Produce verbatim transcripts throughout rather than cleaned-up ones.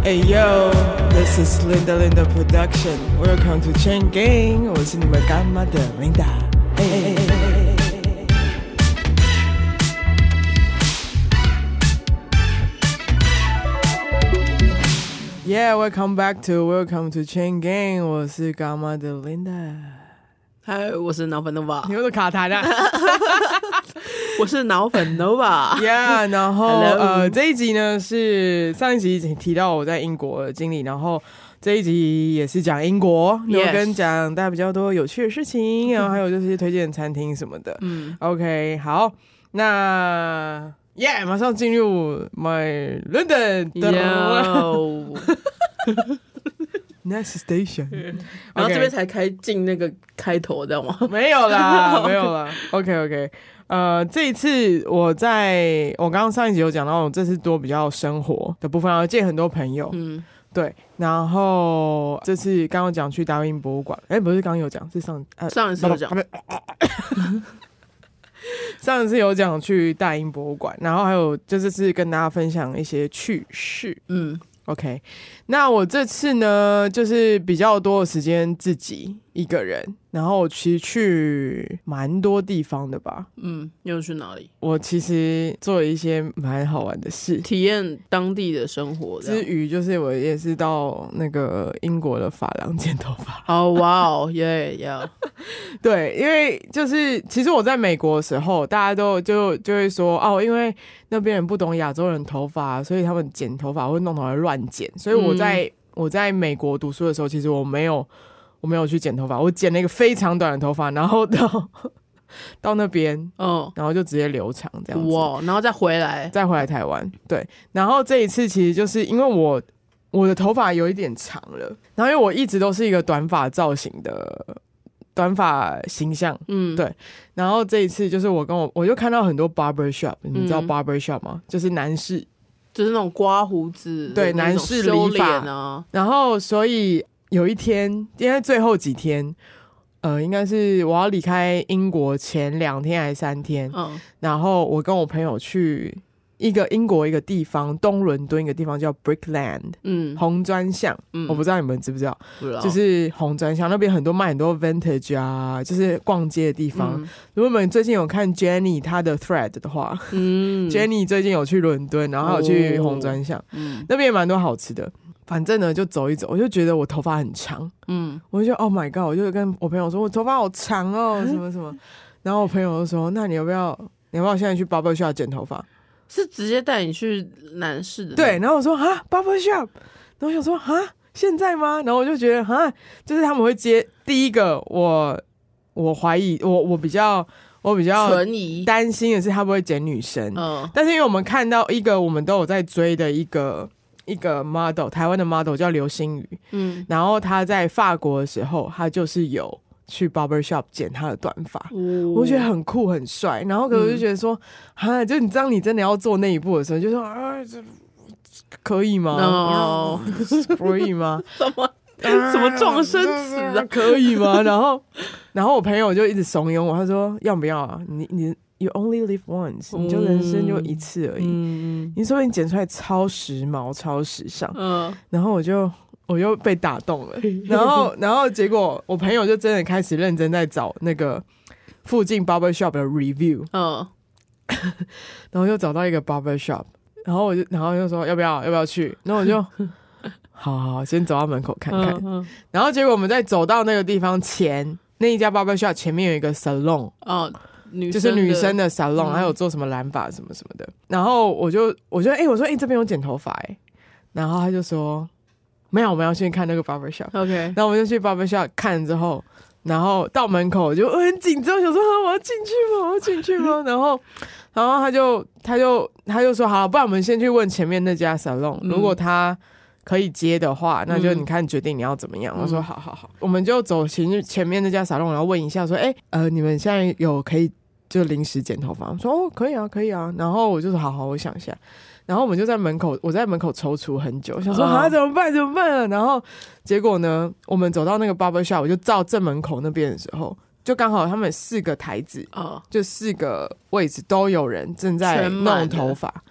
Hey yo, this is Linda Linda Production. Welcome to Chain Gang. 我是你们干妈的 Linda. Hey, hey, hey. Yeah, welcome back to Welcome to Chain Gang. 我是干妈的 Linda. 嗨，我是脑粉 Nova。 你有没有卡痰啊？ 我是脑粉 Nova。 Yeah， 然后呃，这一集呢是上一集提到我在英国的经历，然后这一集也是讲英国，然后跟讲大家比较多有趣的事情，然后还有就是推荐餐厅什么的。嗯 ，OK， 好，那 Yeah， 马上进入 My London。Next station， 然后这边才开进那个开头，知道吗？ 没有啦，没有啦。OK OK， 呃，这一次我在我刚刚上一集有讲到，这次多比较生活的部分，要见很多朋友，嗯，对。然后这次刚刚讲去大英博物馆，哎，不是刚刚有讲，是上呃上一次有讲。 上一次有讲去大英博物馆，然后还有就是是跟大家分享一些趣事，嗯。OK， 那我这次呢，就是比较多的时间自己一个人，然后我其实去蛮多地方的吧。 嗯，又去哪里？我其实做了一些蛮好玩的事， 体验当地的生活之余，就是我也是到那个英国的发廊剪头发。 哦，哇哦，耶耶！ 对，因为就是其实我在美国的时候，大家都就就会说哦，因为那边人不懂亚洲人头发，所以他们剪头发会弄头发乱剪，所以我在、嗯、我在美国读书的时候，其实我没有我没有去剪头发，我剪了一个非常短的头发，然后到到那边，嗯，然后就直接留长这样子， 哇，然后再回来， 再回来台湾，对，然后这一次其实就是因为我我的头发有一点长了，然后因为我一直都是一个短发造型的。短发形象，嗯，对。然后这一次就是我跟我，我就看到很多 barber shop， 你知道 barber shop 吗？嗯、就是男士， 就是那种刮胡子， 对，男士理发啊。然后所以有一天，因为最后几天，呃，应该是我要离开英国前两天还是三天，嗯，然后我跟我朋友去。一个英国一个地方，东伦敦一个地方叫 Brickland， 嗯，红砖巷，嗯，我不知道你们知不知道， 不知道， 就是红砖巷那边很多卖很多 vintage 啊，就是逛街的地方。嗯、如果你们最近有看 Jenny 她的 thread 的话，嗯，Jenny 最近有去伦敦，然后有去红砖巷，嗯，那边也蛮多好吃的。反正呢，就走一走，我就觉得我头发很长，嗯，我就觉得 Oh my God， 我就跟我朋友说，我头发好长哦，什么什么。然后我朋友就说，那你要不要，你要不要现在去 barber shop 剪头发？ 是直接带你去男士的， 对，然后我说啊 barber shop， 然后我想说啊现在吗？然后我就觉得啊，就是他们会接第一个，我我怀疑我我比较我比较存疑担心的是他不会剪女生，嗯，但是因为我们看到一个我们都有在追的一个一个 model， 台湾的 model 叫刘星宇，嗯，然后他在法国的时候，他就是有。去 barber shop 剪他的短发、哦，我觉得很酷很帅。然后可是我就觉得说，哈、嗯，就你当你真的要做那一步的时候，就说啊，这可以吗？哦、no. 可以吗？ 什么、啊、什么撞生词啊？ 可以吗？然后，然后我朋友就一直怂恿我，他说要不要啊？你你 you only live once，、嗯、你就人生就一次而已。嗯、你说你剪出来超时髦、超时尚。嗯，然后我就。我又被打动了，然后，然后结果我朋友就真的开始认真在找那个附近 barber shop 的 review， 嗯，然后就找到一个 barber shop， 然后我就，然后就说要不要，要不要去？然后我就，好好，先走到门口看看。嗯嗯、然后结果我们在走到那个地方前，那一家 barber shop 前面有一个 salon， 哦，就是女生的 salon，、嗯、还有做什么染发什么什么的。然后我就，我就，哎、欸，我说，哎、欸，这边有剪头发，哎，然后他就说。没有，我们要先看那个 barber shop。OK， 然后我们就去 barber shop 看之后，然后到门口就很紧张，想说我要进去吗？我要进去吗？然后，然后他就他就他就说好，不然我们先去问前面那家 salon，、嗯、如果他可以接的话，那就你看决定你要怎么样。嗯、我说好好好，我们就走前前面那家 salon， 然后问一下说，哎，呃，你们现在有可以就临时剪头发？我说哦，可以啊，可以啊。然后我就说好好，我想一下。然后我们就在门口，我在门口踌躇很久，想说啊怎么办怎么办啊？然后结果呢，我们走到那个 barber shop， 我就照正门口那边的时候，就刚好他们四个台子，哦、就四个位置都有人正在弄头发。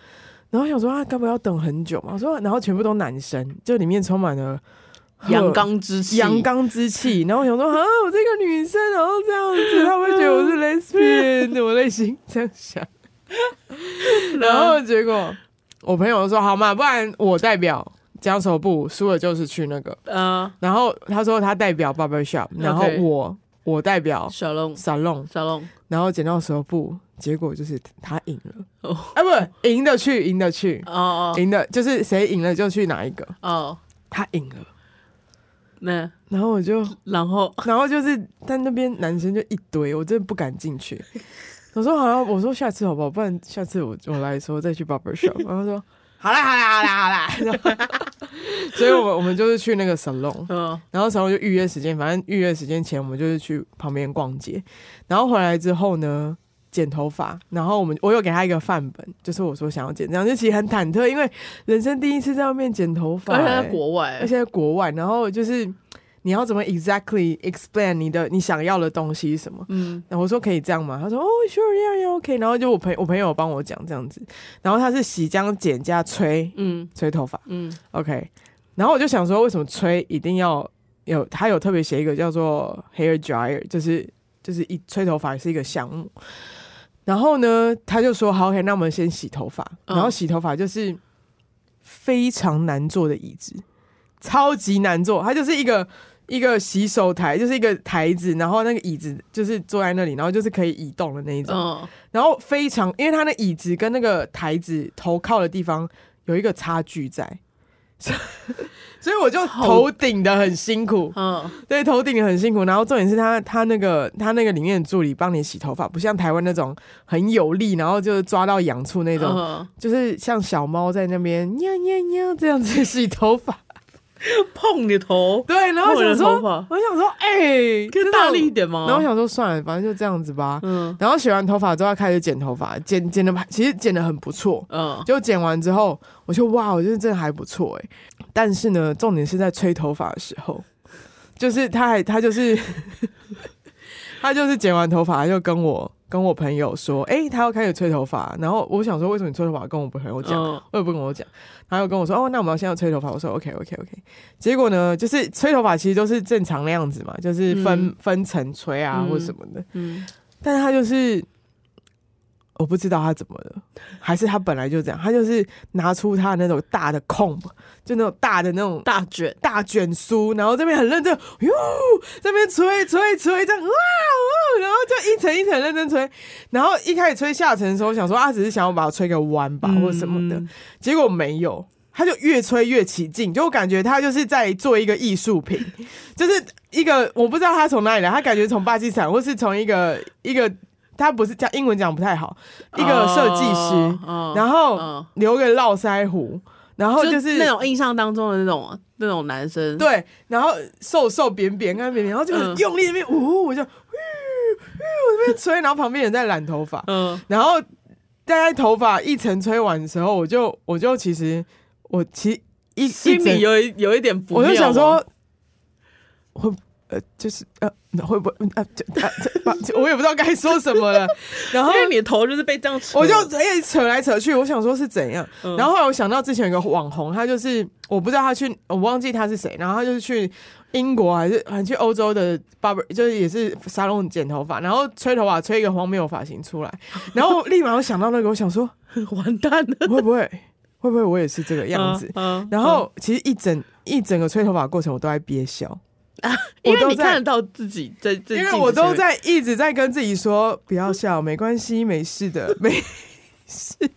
然后想说啊，该不会要等很久嘛？我说，然后全部都男生，就里面充满了阳刚之气， 阳刚之气。然后我想说啊，我这个女生，然后这样子，他会觉得我是 lesbian， 我内心这样想。然后结果我朋友说好嘛，不然我代表讲手部，输了就是去那个。嗯、uh, 然后他说他代表 barbershop， 然后我、okay. 我代表 salon salon salon， 然后剪到手部，结果就是他赢了。哦、oh. 啊，不，赢的去，赢的去，哦哦，赢的就是谁赢了就去哪一个。哦、oh. ，他赢了。 那然后我就， 然后然后就是但那边男生就一堆，我真的不敢进去。我说好、啊，我说下次好不好？不然下次我我来的时候再去 barbershop。然后说好啦好啦好啦好啦。所以我们我们就是去那个 salon， 嗯，然后 salon 就预约时间，反正预约时间前我们就是去旁边逛街，然后回来之后呢，剪头发，然后我们我有给他一个范本，就是我说想要剪这样，就其实很忐忑，因为人生第一次在外面剪头发、欸， 而且在国外， 而且在国外，然后就是你要怎么 exactly explain 你的你想要的东西是什么？嗯，然后我说可以这样吗？他说哦 sure yeah yeah OK， 然后就我朋我朋友帮我讲这样子，然后他是洗姜剪加吹，嗯，吹头发，嗯 OK， 然后我就想说为什么吹一定要有，他有特别写一个叫做 hair dryer， 就是就是一吹头发是一个项目。然后呢，他就说好 OK， 那我们先洗头发，然后洗头发就是非常难坐的椅子，超级难坐，它就是一个一个洗手台，就是一个台子，然后那个椅子就是坐在那里，然后就是可以移动的那一种，嗯、然后非常，因为它那椅子跟那个台子头靠的地方有一个差距在。所以我就头顶的很辛苦，嗯，对，头顶的很辛苦。然后重点是他他那个他那个里面的助理帮你洗头发，不像台湾那种很有力，然后就是抓到痒处那种，嗯、就是像小猫在那边喵喵喵这样子洗头发。 碰你头， 对，然后我想说，我想说，哎、欸， 可以大力一点吗？ 然后我想说，算了，反正就这样子吧。嗯，然后洗完头发之后，开始剪头发，剪剪的其实剪的很不错。嗯，就剪完之后，我就哇，我觉得真的还不错哎。但是呢，重点是在吹头发的时候，就是他还他就是他就是剪完头发，他就跟我。跟我朋友说，哎、欸，他要开始吹头发，然后我想说，为什么你吹头发跟我朋友讲，我也不跟我讲，他又跟我说，哦，那我们要先要吹头发，我说 OK OK OK， 结果呢，就是吹头发其实都是正常那样子嘛，就是分、嗯、分层吹啊、嗯、或什么的，嗯，但是他就是我不知道他怎么了，还是他本来就这样，他就是拿出他的那种大的空，就那种大的那种大卷大卷梳，然后这边很认真，哟，这边吹吹吹这样，哇哇，然后就一层一层认真吹，然后一开始吹下层的时候，想说他只是想要把它吹个弯吧、嗯、或什么的，结果没有，他就越吹越起劲，就我感觉他就是在做一个艺术品，就是一个我不知道他从哪里来，他感觉从巴基斯坦或是从一个一个。他不是讲英文讲不太好，一个设计师， oh, oh, 然后留个络腮胡，然后就是、 就那种印象当中的那种那种男生， 对，然后瘦瘦扁扁干扁扁，然后就很用力那边呜，我就呜呜那边吹，然后旁边人在染头发，嗯，然后大概头发一层吹完的时候，我就我就其实我其实一心里有一有一点不妙， 我就想说会。呃，就是呃，会不会呃，呃，我也不知道该说什么了。然后因为你的头就是被这样扯， 我就一直扯来扯去，我想说是怎样。嗯、然后后来我想到之前有个网红，他就是我不知道他去，我忘记他是谁，然后他就是去英国还是还去欧洲的 barber， 就是也是沙龙剪头发，然后吹头发吹一个荒谬发型出来，然后立马我想到那个，我想说完蛋了， 会不会会不会我也是这个样子？嗯嗯、然后其实一整一整个吹头发的过程，我都在憋笑。 啊，因为你看得到自己在，因为我都在一直在跟自己说不要笑，没关系，没事的，没事的。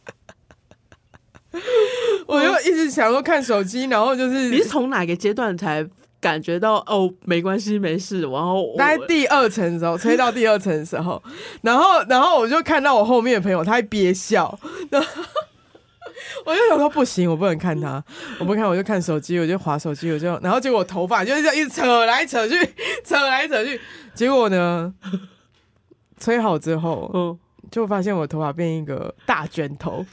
我就一直想说看手机，然后就是你是从哪个阶段才感觉到哦没关系没事，然后大概第二层的时候，吹到第二层的时候，然后然后我就看到我后面的朋友他在憋笑，然后我就想说不行，我不能看他，我不看，我就看手机，我就滑手机，我就，然后结果我头发就是这样一直扯来扯去，扯来扯去，结果呢，吹好之后，嗯，就发现我头发变一个大卷头，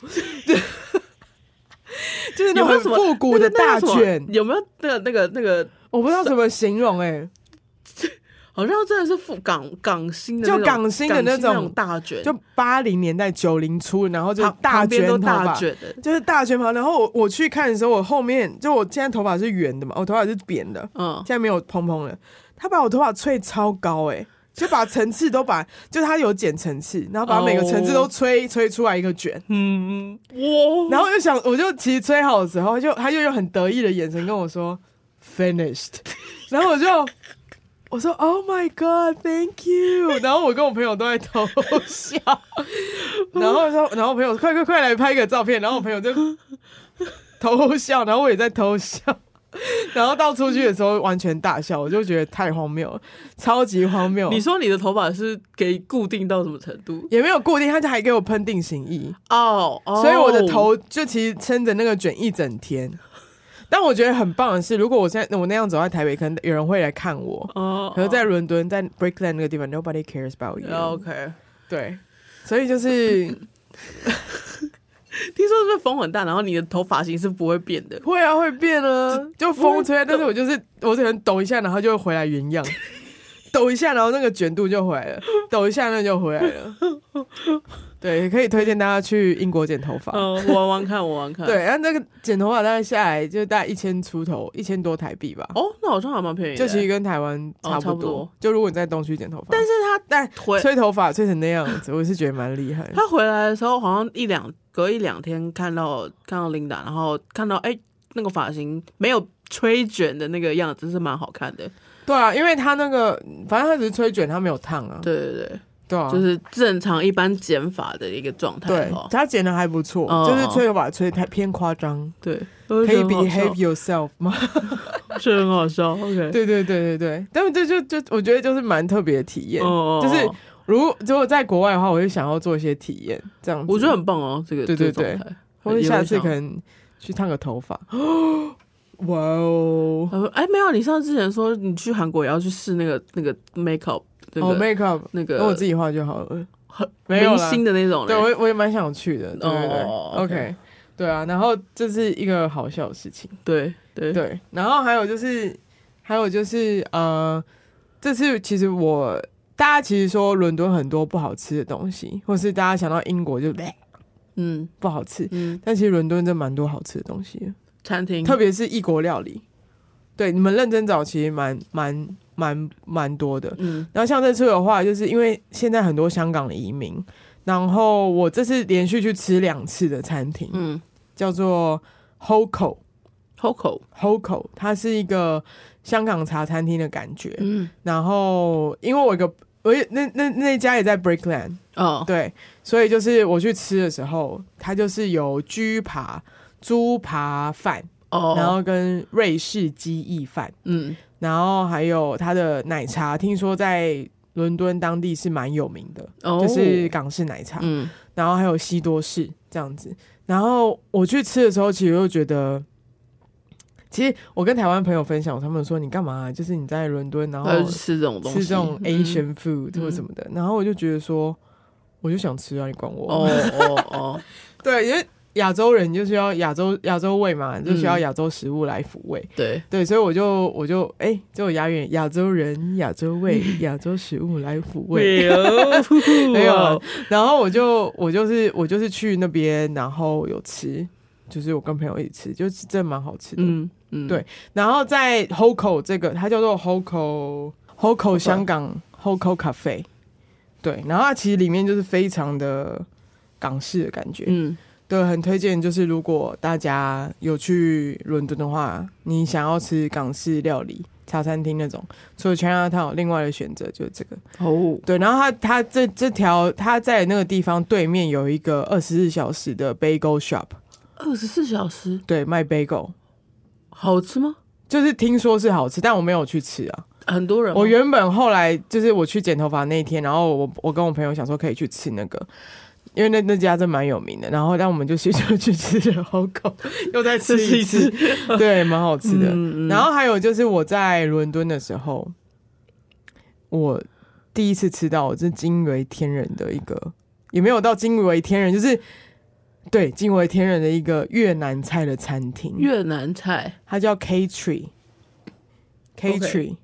就是那种复古的大卷， 有没有那个那个那个？ 我不知道怎么形容哎、欸。 好像真的是复港港星的那种， 就港星的那种那种大卷， 就八零年代九零初，然后就大卷头发， 大卷的， 就是大卷发。然后我我去看的时候，我后面就我现在头发是圆的嘛，我头发是扁的，嗯，现在没有蓬蓬了。他把我头发吹超高哎、欸。就把层次都把，就他有剪层次，然后把每个层次都吹、oh. 吹出来一个卷，嗯，哇！然后我就想，我就其实吹好的时候，他就他就用很得意的眼神跟我说 finished， 然后我就我说 Oh my God, thank you， 然后我跟我朋友都在偷笑，然后说，然后我朋友快快快来拍个照片，然后我朋友就偷笑，然后我也在偷笑。然后到出去的时候完全大笑，我就觉得太荒谬了，超级荒谬。 你说你的头发是给固定到什么程度？ 也没有固定，他就还给我喷定型液哦， oh, oh. 所以我的头就其实撑着那个卷一整天。但我觉得很棒的是，如果我现在我那样走在台北，可能有人会来看我。哦、oh, ，可是在伦敦，在 Brickland 那个地方 ，nobody cares about you。OK， 对，所以就是。 听说是不是风很大，然后你的头发型是不会变的？ 会啊，会变啊，就风吹，但是我就是我可能抖一下，然后就会回来原样，抖一下，然后那个卷度就回来了，抖一下那就回来了。对，可以推荐大家去英国剪头发， 嗯，我玩玩看，我玩看。 对，然后那个剪头发大概下来就大概一千出头，一千多台币吧。 哦，那好像还蛮便宜的， 就其实跟台湾差不多。哦、差不多就如果你在东区剪头发， 但是他但吹头发吹成那样子，我是觉得蛮厉害。 他回来的时候好像一两隔一两天看到看到 Linda， 然后看到哎、欸、那个发型没有吹卷的那个样子是蛮好看的。 对啊，因为他那个反正他只是吹卷，他没有烫啊。 对对对。 对啊， 就是正常一般剪法的一个状态。 对，他剪的还不错，哦、就是吹头发吹太偏夸张。 对， 可以 behave yourself 吗？ 是很好笑。OK， 对对对对对，但是这就就我觉得就是蛮特别的体验。哦、就是如果如果在国外的话，我就想要做一些体验，这样子我觉得很棒哦。这个对对对，或者下次可能去烫个头发。哇哦！ 哎，没有，你上次之前说你去韩国也要去试那个那个 makeup。 哦、oh, ，makeup 那个， 跟我自己画就好了， 没有明星的那种。 对，我我也蛮想去的。对对对、oh, okay. ，OK， 对啊。然后这是一个好笑的事情。 对对对。然后还有就是，还有就是呃，这次其实我大家其实说伦敦很多不好吃的东西，或是大家想到英国就嗯不好吃，嗯，但其实伦敦真蛮多好吃的东西的， 餐厅， 特别是异国料理。对，你们认真找，其实蛮蛮。蛮蛮多的，嗯，然后像这次的话，就是因为现在很多香港的移民，然后我这次连续去吃两次的餐厅，嗯，叫做 Hoco，Hoco Hoco， 它是一个香港茶餐厅的感觉，嗯，然后因为我有个我那那那家也在 Brickland， 哦，对，所以就是我去吃的时候，它就是有居扒、猪扒饭，哦，然后跟瑞士鸡翼饭，嗯。然后还有它的奶茶，听说在伦敦当地是蛮有名的，哦、就是港式奶茶。嗯，然后还有西多士这样子。然后我去吃的时候，其实我就觉得，其实我跟台湾朋友分享，他们说你干嘛、啊？就是你在伦敦，然后吃这种东西， 吃这种 Asian food、嗯、或什么的。然后我就觉得说，我就想吃啊，你管我？哦哦哦，对，因为。亚洲人就需要亚洲亚洲味嘛，就需要亚洲食物来抚慰。嗯、对对，所以我就我就哎，就有押韵，亚洲人、亚洲味、亚洲食物来抚慰。没有，然后我就我就是我就是去那边，然后有吃，就是我跟朋友一起吃，就是真的蛮好吃的。嗯嗯，对。然后在 Hoco 这个，它叫做 Hoco Hoco 香港 Hoco Cafe， 对，然后它其实里面就是非常的港式的感觉。嗯。对，很推荐。就是如果大家有去伦敦的话，你想要吃港式料理、茶餐厅那种，除了 Chinatown， 另外的选择就是这个。哦，对，然后它它这这条它在那个地方对面有一个二十四小时的 bagel shop。 二十四小时？ 对，卖 bagel。 好吃吗？ 就是听说是好吃，但我没有去吃啊。 很多人吗？ 我原本后来就是我去剪头发那一天，然后我我跟我朋友想说可以去吃那个。因为那那家真蛮有名的，然后让我们就去就去吃了 Hoco， 又再吃一次，对，蛮好吃的。嗯嗯、然后还有就是我在伦敦的时候，我第一次吃到我是惊为天人的一个，也没有到惊为天人，就是对惊为天人的一个越南菜的餐厅。 越南菜， 它叫 K Tree，K Tree，、okay.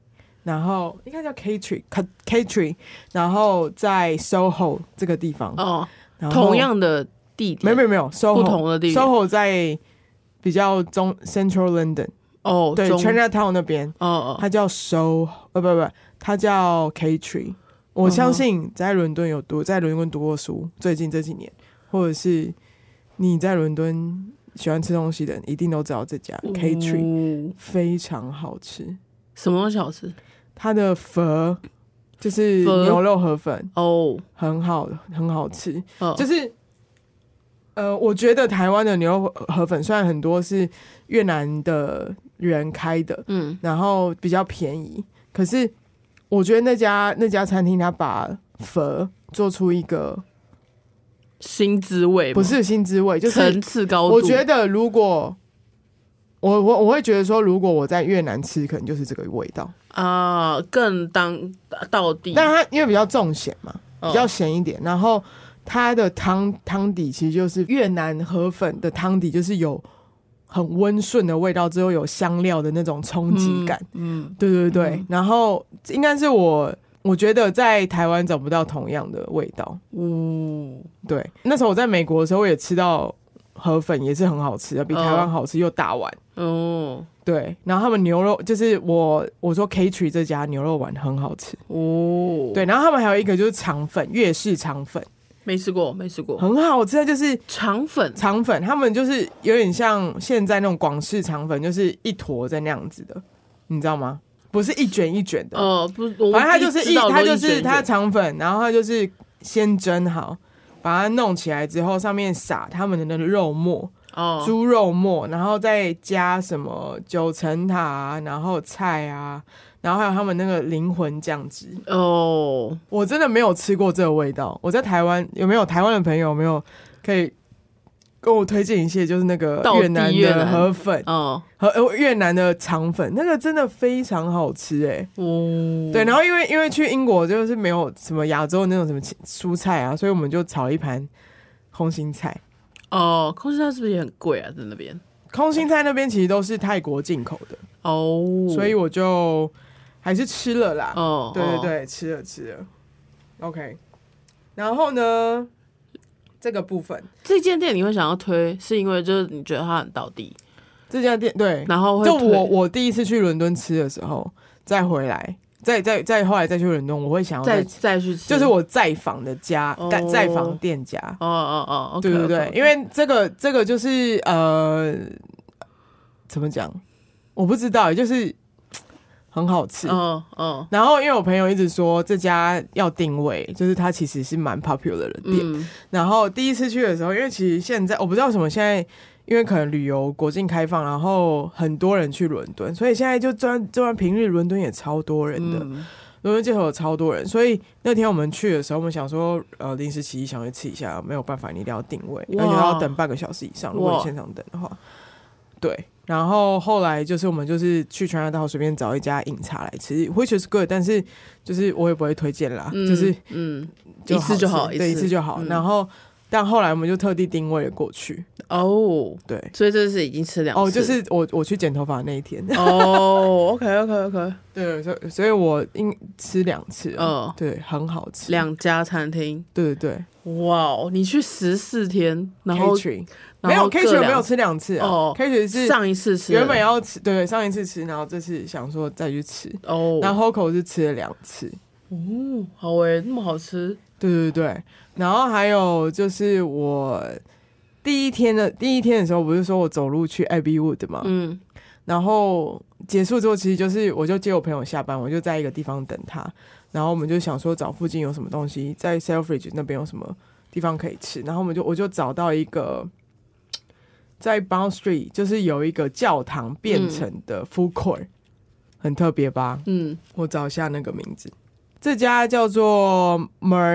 然后应该叫 Catering Catering， 然后在 Soho 这个地方哦，同样的地点， 没有没有没有 Soho 不同的地点 ，Soho 在比较中 Central London 哦， 对 Chinatown 那边， 哦哦， 它叫 Soho， 呃不不不，它叫 Catering。我相信在伦敦有读，在伦敦读过书，最近这几年，或者是你在伦敦喜欢吃东西的人，一定都知道这家 Catering， 非常好吃。 什么东西好吃？它的粉就是牛肉河粉哦， 很好，很好吃。 哦、 就是呃，我觉得台湾的牛肉河粉虽然很多是越南的人开的，嗯，然后比较便宜，可是。我觉得那家那家餐厅，他把粉做出一个新滋味， 不是新滋味，就是层次高度。 我觉得如果我我我会觉得说，如果我在越南吃，可能就是这个味道啊，更当道地。 但它因为比较重咸嘛，比较咸一点，哦、然后它的汤汤底其实就是越南河粉的汤底，就是有。很温顺的味道，之后有香料的那种冲击感，嗯，嗯对对对、嗯，然后应该是我我觉得在台湾找不到同样的味道，嗯，对，那时候我在美国的时候，我也吃到河粉，也是很好吃的，比台湾好吃又大碗，哦，对，然后他们牛肉就是我我说 Catering 这家牛肉丸很好吃，哦，对，然后他们还有一个就是肠粉，粤式肠粉。 没吃过，没吃过， 很好吃的就是肠粉， 肠粉，他们就是有点像现在那种广式肠粉，就是一坨在那样子的，你知道吗？不是一卷一卷的，哦、呃， 不， 反正它就是一，它就是它肠粉，然后它就是先蒸好，把它弄起来之后，上面撒他们的肉末，哦，猪肉末，然后再加什么九层塔啊，然后菜啊。然后还有他们那个灵魂酱汁哦， oh. 我真的没有吃过这个味道。我在台湾有没有台湾的朋友有没有可以跟我推荐一些？就是那个越南的河粉哦，和、oh. 越南的肠粉，那个真的非常好吃哎、欸。哦， oh. 对，然后因为因为去英国就是没有什么亚洲那种什么蔬菜啊，所以我们就炒了一盘空心菜。哦， oh, 空心菜是不是也很贵啊？在那边， 空心菜那边其实都是泰国进口的哦， oh. 所以我就。还是吃了啦，哦，对对对，哦、吃了吃了 ，OK。然后呢，这个部分， 这间店你会想要推，是因为就是你觉得它很道地。 这家店对， 然后会就我我第一次去伦敦吃的时候，再回来，再再再后来再去伦敦，我会想要再再去吃， 就是我再访的家，哦、再访店家。 哦哦哦， 对对对， okay, okay, okay. 因为这个这个就是呃，怎么讲？我不知道，就是。很好吃，嗯嗯，然后因为我朋友一直说这家要定位，就是它其实是蛮 popular 的店。嗯、然后第一次去的时候，因为其实现在我不知道为什么现在，因为可能旅游国境开放，然后很多人去伦敦，所以现在就专就算平日伦敦也超多人的，伦敦街头有超多人。所以那天我们去的时候，我们想说，呃，临时起意想去吃一下，没有办法，你一定要定位，而且要等半个小时以上，如果你现场等的话，对。然后后来就是我们就是去全家大道随便找一家饮茶来吃 ，which is good， 但是就是我也不会推荐啦，嗯、就是嗯一次就好， 对一次就好。嗯、然后但后来我们就特地定位了过去。哦，对， 所以这是已经吃两次。 哦，就是我我去剪头发那一天。 哦 ，OK OK OK， 对，所以所以我应吃两次，嗯、哦，对，很好吃。 两家餐厅， 对对对。 哇，你去十四天，然后。 没有 Catering 没有吃两次啊、哦、，Catering 是上一次吃， 原本要吃，对对，上一次吃，然后这次想说再去吃，哦，然后 Hoco 是吃了两次， 哦，好诶，那么好吃， 对对对，然后还有就是我第一天的第一天的时候，不是说我走路去 Abbey Wood 嘛，嗯，然后结束之后，其实就是我就接我朋友下班，我就在一个地方等他，然后我们就想说找附近有什么东西，在 Selfridge 那边有什么地方可以吃，然后我们就我就找到一个。在 Bond Street 就是有一个教堂变成的 food court，、嗯、很特别吧？嗯，我找一下那个名字，这家叫做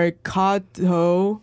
Mercato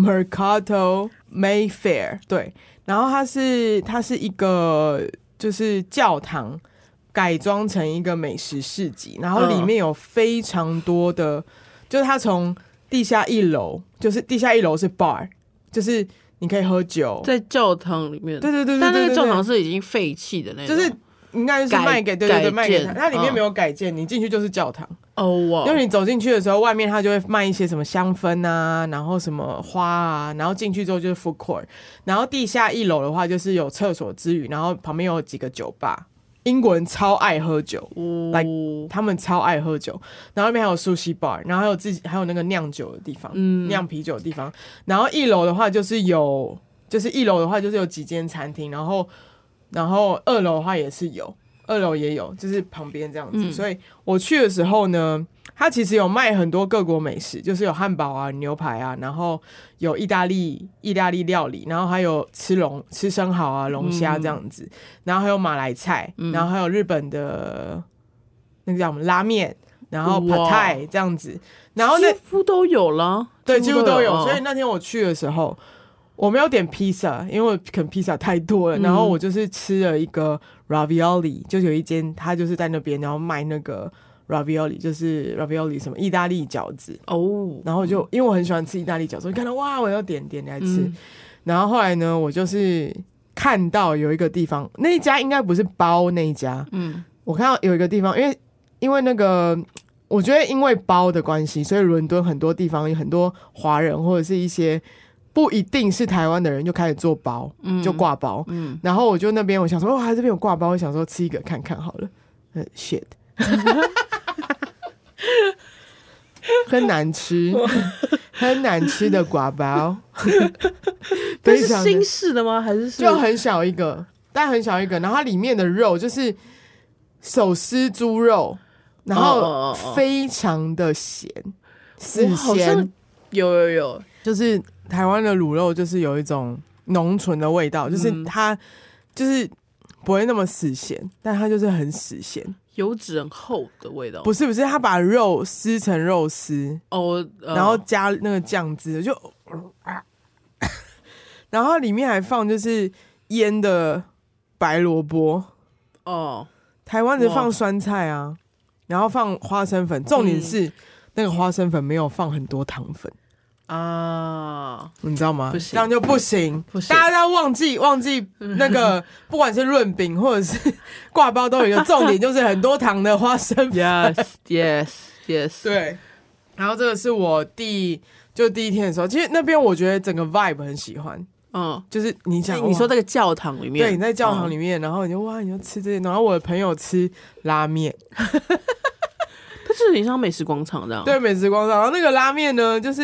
Mercato Mayfair， 对，然后它是它是一个就是教堂改装成一个美食市集，然后里面有非常多的，嗯、就是它从地下一楼，就是地下一楼是 bar， 就是。你可以喝酒， 在教堂里面， 对对对对， 但那个教堂是已经废弃的那种， 就是应该是卖给对对对卖给他，它里面没有改建， 哦、 你进去就是教堂哦哇！ 因为你走进去的时候，外面它就会卖一些什么香氛啊，然后什么花啊，然后进去之后就是 food court， 然后地下一楼的话就是有厕所之余，然后旁边有几个酒吧。英国人超爱喝酒，来、like, 他们超爱喝酒，然后那边还有 sushi bar， 然后还有自己还有那个酿酒的地方，嗯，酿啤酒的地方。然后一楼的话就是有，就是一楼的话就是有几间餐厅，然后然后二楼的话也是有，二楼也有，就是旁边这样子。嗯、所以我去的时候呢，它其实有卖很多各国美食，就是有汉堡啊、牛排啊，然后有意大利意大利料理，然后还有吃龙吃生蚝啊、龙虾这样子，嗯、然后还有马来菜，嗯、然后还有日本的那个叫什么拉面，然后 pad thai 这样子，然后那几乎都有了， 对，几乎都有。所以那天我去的时候，我没有点披萨，因为我可能披萨太多了，嗯、然后我就是吃了一个 ravioli， 就有一间他就是在那边，然后卖那个。ravioli 就是 ravioli 什么意大利饺子哦， oh, 然后就因为我很喜欢吃意大利饺子，我看到哇我要点点来吃，嗯、然后后来呢，我就是看到有一个地方，那一家应该不是包那一家，嗯，我看到有一个地方，因为因为那个我觉得因为包的关系，所以伦敦很多地方有很多华人或者是一些不一定是台湾的人就开始做包，嗯、就挂包，嗯，然后我就那边我想说哇这边有挂包，我想说吃一个看看好了，呃 shit 很难吃，很难吃的quả包。 这是新式的吗？还是就很小一个，但很小一个，然后它里面的肉就是手撕猪肉，然后非常的咸，死咸。 有有有， 就是台湾的卤肉，就是有一种浓醇的味道，就是它就是不会那么死咸，但它就是很死咸。 油脂很厚的味道， 不是不是，他把肉撕成肉丝哦，呃、然后加那个酱汁，就，呃、然后里面还放就是腌的白萝卜哦，台湾的放酸菜啊，然后放花生粉，重点是、嗯、那个花生粉没有放很多糖粉。啊，你知道吗？这样就不行，不行，大家要忘记忘记那个，不管是润饼或者是挂包，都有一个重点，就是很多糖的花生粉。 Yes, yes, yes。 对。然后这个是我第就第一天的时候，其实那边我觉得整个 vibe 很喜欢。嗯，就是你想你说那个教堂里面， 对，你在教堂里面，嗯、然后你就哇，你就吃这些，然后我的朋友吃拉面。它就是很像美食广场这样。 对，美食广场。然后那个拉面呢，就是。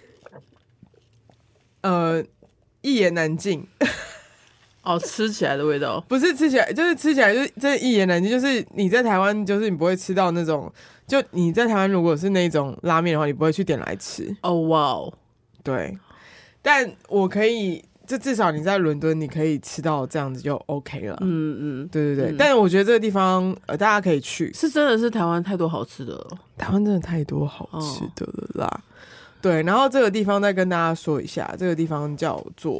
呃，一言难尽。 哦，吃起来的味道不是吃起来，就是吃起来就是真一言难尽。就是你在台湾，就是你不会吃到那种，就你在台湾如果是那种拉面的话，你不会去点来吃。 哦哇哦， 对。但我可以，就至少你在伦敦，你可以吃到这样子就 OK 了。嗯嗯，对对对。嗯、但是我觉得这个地方，呃，大家可以去。 是真的是台湾太多好吃的了， 台湾真的太多好吃的了啦。哦对，然后这个地方再跟大家说一下，这个地方叫做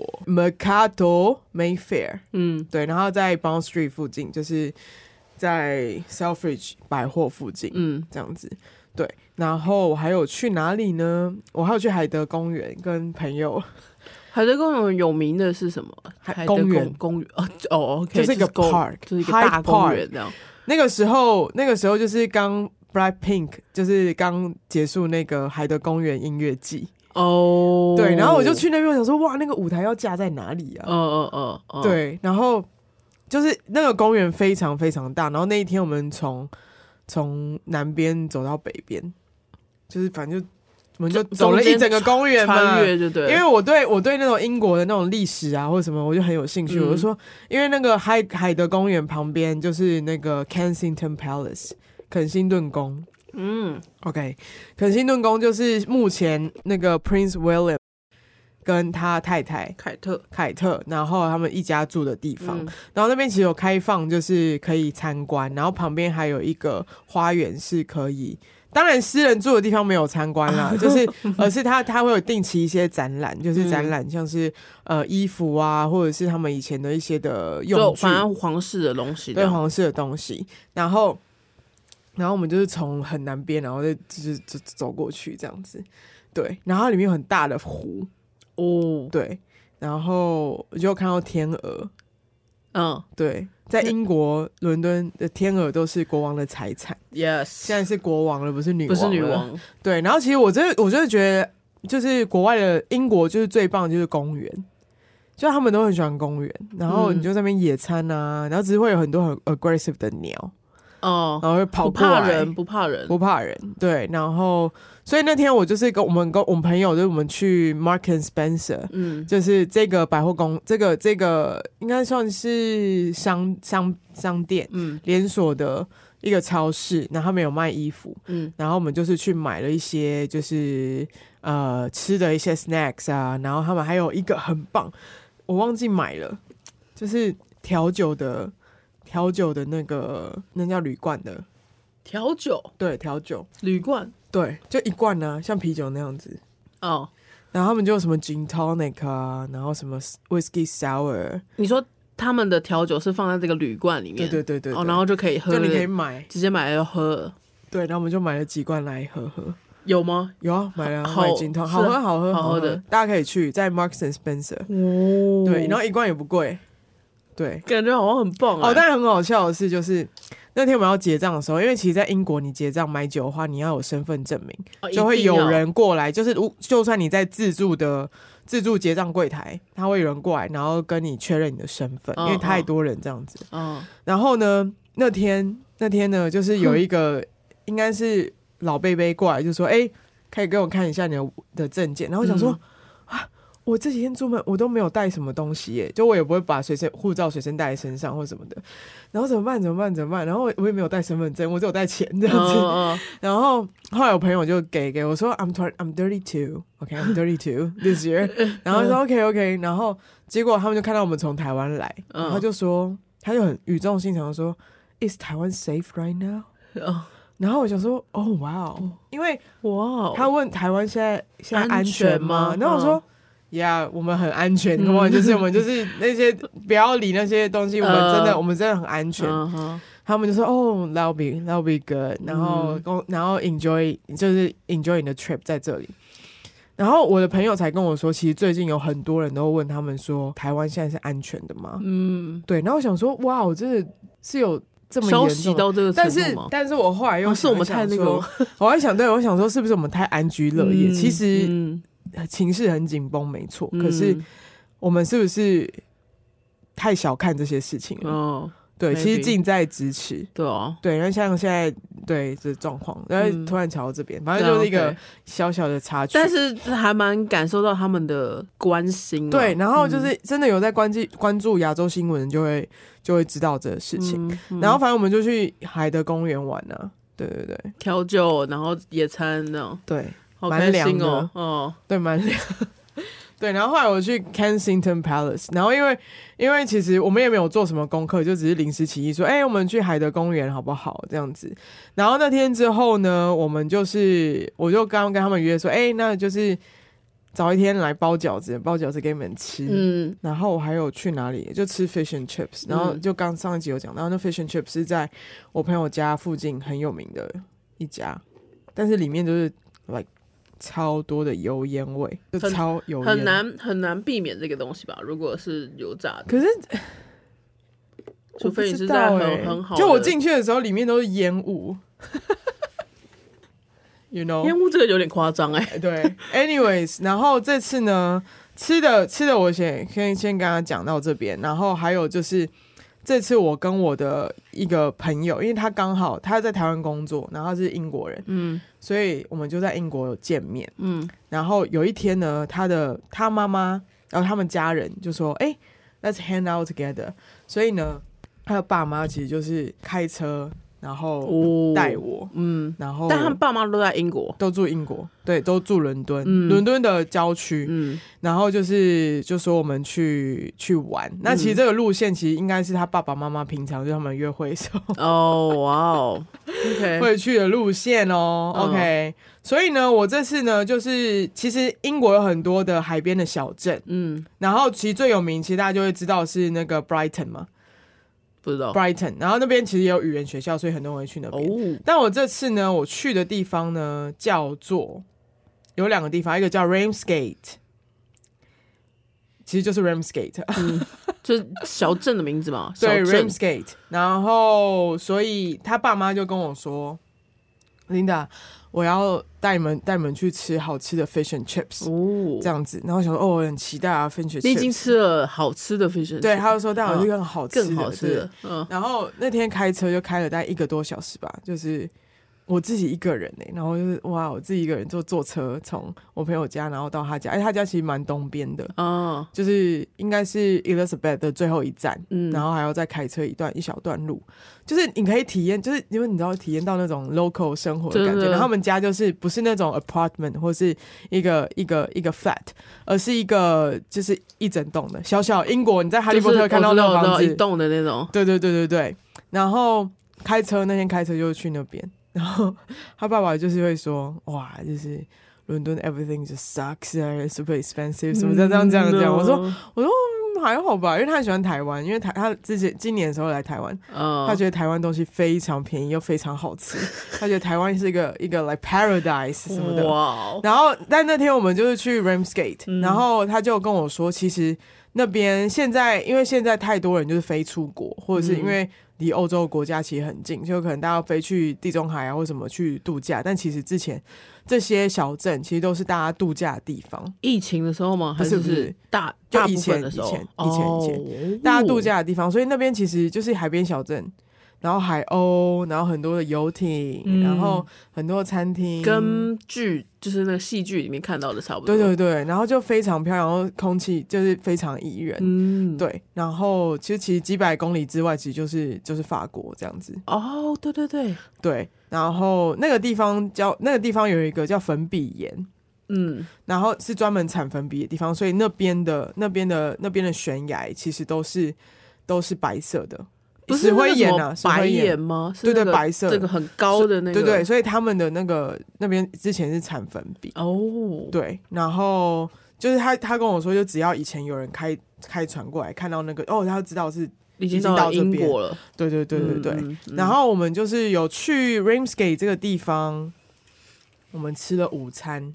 Mercato Mayfair， 嗯，对，然后在 Bond Street 附近，就是在 Selfridge 百货附近，嗯，这样子，对，然后我还有去哪里呢？我还有去海德公园跟朋友。 海德公园有名的是什么？海德公园， 公园哦 ，OK， 就是一个 park， 就是一个大公园这样。 那个时候，那个时候就是刚。Blackpink 就是刚结束那个海德公园音乐季哦， oh, 对，然后我就去那边，我想说哇，那个舞台要架在哪里啊？嗯嗯嗯嗯，对，然后就是那个公园非常非常大，然后那一天我们从从南边走到北边，就是反正就我们就走了一整个公园嘛， 穿越就对， 因为我对我对那种英国的那种历史啊或者什么，我就很有兴趣，嗯、我就说，因为那个海海德公园旁边就是那个 Kensington Palace。肯辛顿宫，嗯 ，OK， 肯辛顿宫就是目前那个 Prince William 跟他太太凯特， 凯特，然后他们一家住的地方。嗯、然后那边其实有开放，就是可以参观，然后旁边还有一个花园是可以。当然，私人住的地方没有参观啦，就是而是他他会有定期一些展览，就是展览像是、嗯、呃衣服啊，或者是他们以前的一些的用具， 反正皇室的东西， 对皇室的东西，然后。然后我们就是从很南边，然后再就是走走过去这样子，对。然后里面有很大的湖哦，对。然后我就看到天鹅， 嗯， 对，在英国伦敦的天鹅都是国王的财产 ，yes， 现在是国王了，不是女王了， 不是女王。 对，然后其实我真的我真的觉得，就是国外的英国就是最棒的就是公园。就他们都很喜欢公园，然后你就在那边野餐啊，嗯、然后只是会有很多很 aggressive 的鸟， 哦， 然后会跑过来， 不怕人，不怕人， 不怕人，对，然后所以那天我就是跟我们跟我们朋友，就是我们去 Marks and Spencer， 嗯，就是这个百货公，这个这个应该算是商商商店，嗯，连锁的一个超市，然后他们有卖衣服，嗯，然后我们就是去买了一些就是呃吃的一些 snacks 啊，然后他们还有一个很棒。我忘记买了，就是调酒的调酒的那个那叫铝罐的调酒， 对，调酒铝罐， 对，就一罐啊，像啤酒那样子哦。然后他们就有什么 gin tonic 啊，然后什么 whisky sour。 你说他们的调酒是放在这个铝罐里面， 对对对 对, 对， 哦，然后就可以喝， 就你可以买， 直接买来喝。 对，然后我们就买了几罐来喝喝。 有吗？ 有啊，买了好买金汤，好喝好喝好喝的， 大家可以去在 Marks and Spencer， 哦，对，然后一罐也不贵，对， 感觉好像很棒、欸、 哦。但很好笑的是，就是那天我们要结账的时候，因为其实在英国你结账买酒的话，你要有身份证明，哦、就会有人过来，就是就算你在自助的自助结账柜台，他会有人过来，然后跟你确认你的身份，哦、因为太多人这样子。哦、然后呢，那天那天呢，就是有一个应该是。老贝贝过来就说：“哎、欸，可以给我看一下你的的证件。”然后我想说、嗯：“啊，我这几天出门我都没有带什么东西耶，就我也不会把随身护照随身带在身上或什么的。然后怎么办？怎么办？怎么办？然后我也没有带身份证，我只有带钱这样子。哦哦然后后来我朋友就给给我说 ：‘I'm I'm thirty-two, OK, I'm thirty-two this year。’然后说 OK OK。然后结果他们就看到我们从台湾来，然后就说他就很语重心长的说 ：‘Is Taiwan safe right now？’ 哦。”然后我想说，哦，哇哦，因为哇，他问台湾现在现在安全吗？然后我说，呀、嗯 yeah, ，我们很安全，嗯、就是我们就是那些不要理那些东西，我们真的、呃、我们真的很安全。Uh-huh. 他们就说，哦 ，that'll be that'll be good， 然后、嗯、然后 enjoy 就是 enjoy 你的 trip 在这里。然后我的朋友才跟我说，其实最近有很多人都问他们说，台湾现在是安全的吗？嗯，对。然后我想说，哇，我真的是有。这么消息到这个程度吗？ 但是，但是我后来又想、哦、 是我们太那个， 我还想，对我想说，是不是我们太安居乐业？嗯、其实、嗯、情势很紧绷，没错、嗯。可是我们是不是太小看这些事情了？哦，对， maybe. 其实近在咫尺。对哦，对，因为像现在对这状况，然后突然瞧到这边、嗯，反正就是一个小小的插曲。 但是还蛮感受到他们的关心、啊。 对，然后就是真的有在关注关注亚洲新闻，就会。就会知道这个事情、嗯嗯，然后反正我们就去海德公园玩啊，对对对， 调酒，然后野餐那种， 对， 蛮凉的哦，哦，对，蛮凉，对，然后后来我去 Kensington Palace， 然后因为因为其实我们也没有做什么功课，就只是临时起意说，哎、欸，我们去海德公园好不好？这样子，然后那天之后呢，我们就是我就刚刚跟他们约说，哎、欸，那就是。早一天来包饺子，包饺子给你们吃。嗯，然后我还有去哪里？就吃 fish and chips。然后就刚上一集有讲到，那 fish and chips 是在我朋友家附近很有名的一家，但是里面就是 like 超多的油烟味，就超油烟， 很难很难避免这个东西吧？如果是油炸的， 可是除非你是在很、欸、很好的， 就我进去的时候，里面都是烟雾。You know? 烟雾这个有点夸张哎。 对 ，anyways， 然后这次呢，吃的吃的我先先先跟他讲到这边，然后还有就是这次我跟我的一个朋友，因为他刚好他在台湾工作，然后他是英国人，嗯，所以我们就在英国有见面，嗯，然后有一天呢，他的他妈妈，然后他们家人就说，哎、欸、，let's hang out together， 所以呢，他的爸妈其实就是开车。然后带我、哦，嗯，然后但他们爸妈都在英国， 都住英国，对，都住伦敦，嗯、伦敦的郊区，嗯，然后就是就说我们去去玩，那其实这个路线其实应该是他爸爸妈妈平常就他们约会的时候， 哦，哇哦 ，OK， 会去的路线哦、嗯、，OK， 所以呢，我这次呢，就是其实英国有很多的海边的小镇，嗯，然后其实最有名，其实大家就会知道是那个 Brighton 嘛。 不知道 Brighton， 然后那边其实也有语言学校，所以很多人会去那边。哦、但我这次呢，我去的地方呢叫做有两个地方，一个叫 Ramsgate， 其实就是 Ramsgate，、嗯、 就是小镇的名字嘛。 对 ，Ramsgate。然后，所以他爸妈就跟我说 ，Linda， 我要带你们带你们去吃好吃的 fish and chips， 哦，这样子。然后我想说，哦，我很期待啊 ，fish and chips。 你已经吃了好吃的 fish and chips， 对，他就说带我去更好吃的， 更好吃的。 嗯。然后那天开车就开了大概一个多小时吧，就是。我自己一个人、欸、然后就是哇，我自己一个人就坐车从我朋友家，然后到他家，哎，他家其实蛮东边的，哦，就是应该是 Elizabeth 的最后一站，嗯，然后还要再开车一段一小段路，就是你可以体验，就是因为你知道体验到那种 local 生活的感觉。然后他们家就是不是那种 apartment 或是一个一个一个 flat， 而是一个就是一整栋的小小英国，你在哈利波特看到那种房子一栋的那种， 对对对对对。然后开车那天开车就去那边。然后他爸爸就是会说，哇，就是伦敦 everything just sucks， super expensive， 什么这样这样这样。我说我说、嗯、还好吧，因为他很喜欢台湾，因为台他之前今年的时候来台湾， uh. 他觉得台湾东西非常便宜又非常好吃，他觉得台湾是一个一个 like paradise 什么的。Wow. 然后但那天我们就是去 Ramsgate，、嗯、然后他就跟我说，其实那边现在因为现在太多人就是飞出国，或者是因为离欧洲国家其实很近，就可能大家要飞去地中海啊或什么去度假，但其实之前这些小镇其实都是大家度假的地方。 疫情的时候吗？还是不是不是大就以前以前以前以前大家度假的地方，所以那边其实就是海边小镇。然后海鸥，然后很多的游艇、嗯，然后很多的餐厅， 跟剧就是那个戏剧里面看到的差不多。 对对对，然后就非常漂亮，然后空气就是非常宜人。嗯，对。然后其实其实几百公里之外，其实就是就是法国这样子。 哦，对对对对。然后那个地方叫那个地方有一个叫粉笔岩，嗯，然后是专门产粉笔的地方，所以那边的那边的那边的悬崖其实都是都是白色的。 不是那个什么白岩吗？ 对对，白色这个很高的那个， 对对，所以他们的那个那边之前是产粉笔哦，对，然后就是他他跟我说，就只要以前有人开开船过来看到那个哦，他就知道是已经到英国了， 对对对对对、嗯嗯。然后我们就是有去 Ramsgate 这个地方，我们吃了午餐，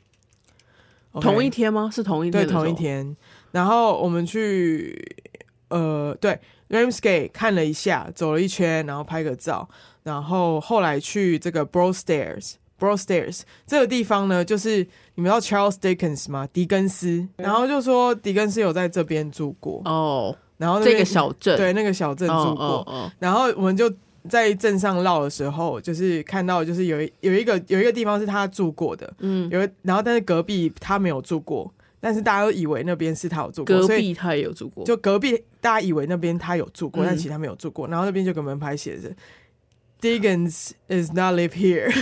okay, 同一天吗？是同一天的， 对，同一天。然后我们去呃，对。Ramsgate 看了一下，走了一圈，然后拍个照，然后后来去这个 Broadstairs Broadstairs 这个地方呢，就是你们知道 Charles Dickens 吗？狄更斯，然后就说狄更斯有在这边住过哦，然后这个小镇， 对，那个小镇住过，哦哦哦，然后我们就在镇上绕的时候，就是看到就是有一有一个有一个地方是他住过的，嗯，有然后但是隔壁他没有住过。但是大家都以为那边是他有住过， 隔壁他也有住过， 就隔壁大家以为那边他有住过，嗯、但其实他没有住过。然后那边就有个门牌写着 "Dickens is not live here"，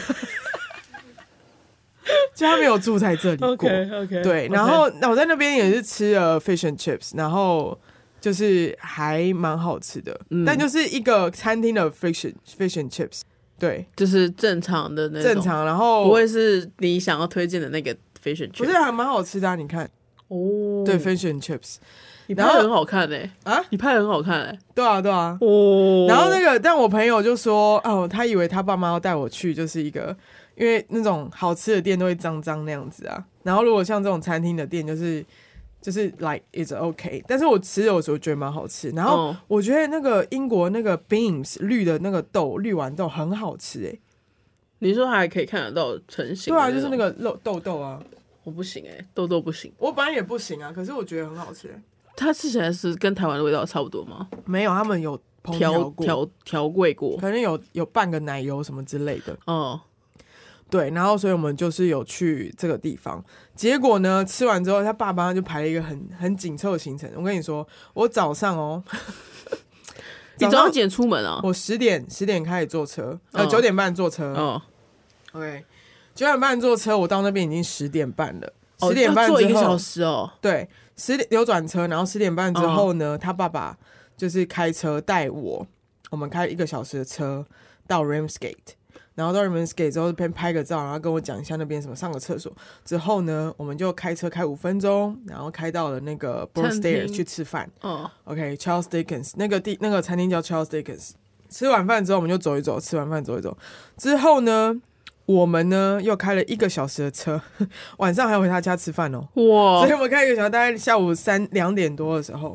就他没有住在这里过。 OK OK， 对。然后我在那边也是吃了 fish and chips， 然后就是还蛮好吃的、嗯，但就是一个餐厅的 fish and, fish and chips， 对， 就是正常的那种， 正常，然后不会是你想要推荐的那个。Fish and chips 不是还蛮好吃的、啊，你看哦，对 ，fish and chips， 你拍得很好看哎、欸、啊，你拍得很好看哎、欸， 对啊对啊哦，然后那个，但我朋友就说哦，他以为他爸妈要带我去，就是一个因为那种好吃的店都会脏脏那样子啊，然后如果像这种餐厅的店，就是就是 like it's okay， 但是我吃的我觉得蛮好吃，然后我觉得那个英国那个 beans 绿的那个豆绿豌豆很好吃哎、欸。 你说还可以看得到成型？ 对啊，就是那个肉豆豆啊， 我不行哎、欸，豆豆不行。 我本来也不行啊，可是我觉得很好吃、欸。 它吃起来是跟台湾的味道差不多吗？ 没有，他们有调调调味过， 可能有有拌个奶油什么之类的。哦，对，然后所以我们就是有去这个地方，结果呢，吃完之后，他爸爸就排了一个很很紧凑的行程。我跟你说，我早上哦。 你早上几点出门啊？ 我十点十点开始坐车，呃，九点半坐车。哦 ，OK， 九点半坐车，我到那边已经十点半了。十、哦、点半之后， 坐一个小时哦。 对，十点有转车，然后十点半之后呢，哦、他爸爸就是开车带我，我们开一个小时的车到 Ramsgate。然后到 Ramsgate 之后边拍个照，然后跟我讲一下那边什么，上个厕所之后呢，我们就开车开五分钟，然后开到了那个 Broadstairs 去吃饭。哦 ，OK，Charles Dickens 那个地那个餐厅叫 Charles Dickens。吃完饭之后我们就走一走，吃完饭走一走之后呢，我们呢又开了一个小时的车，晚上还回他家吃饭哦。哇！所以我们开一个小时，大概下午三两点多的时候。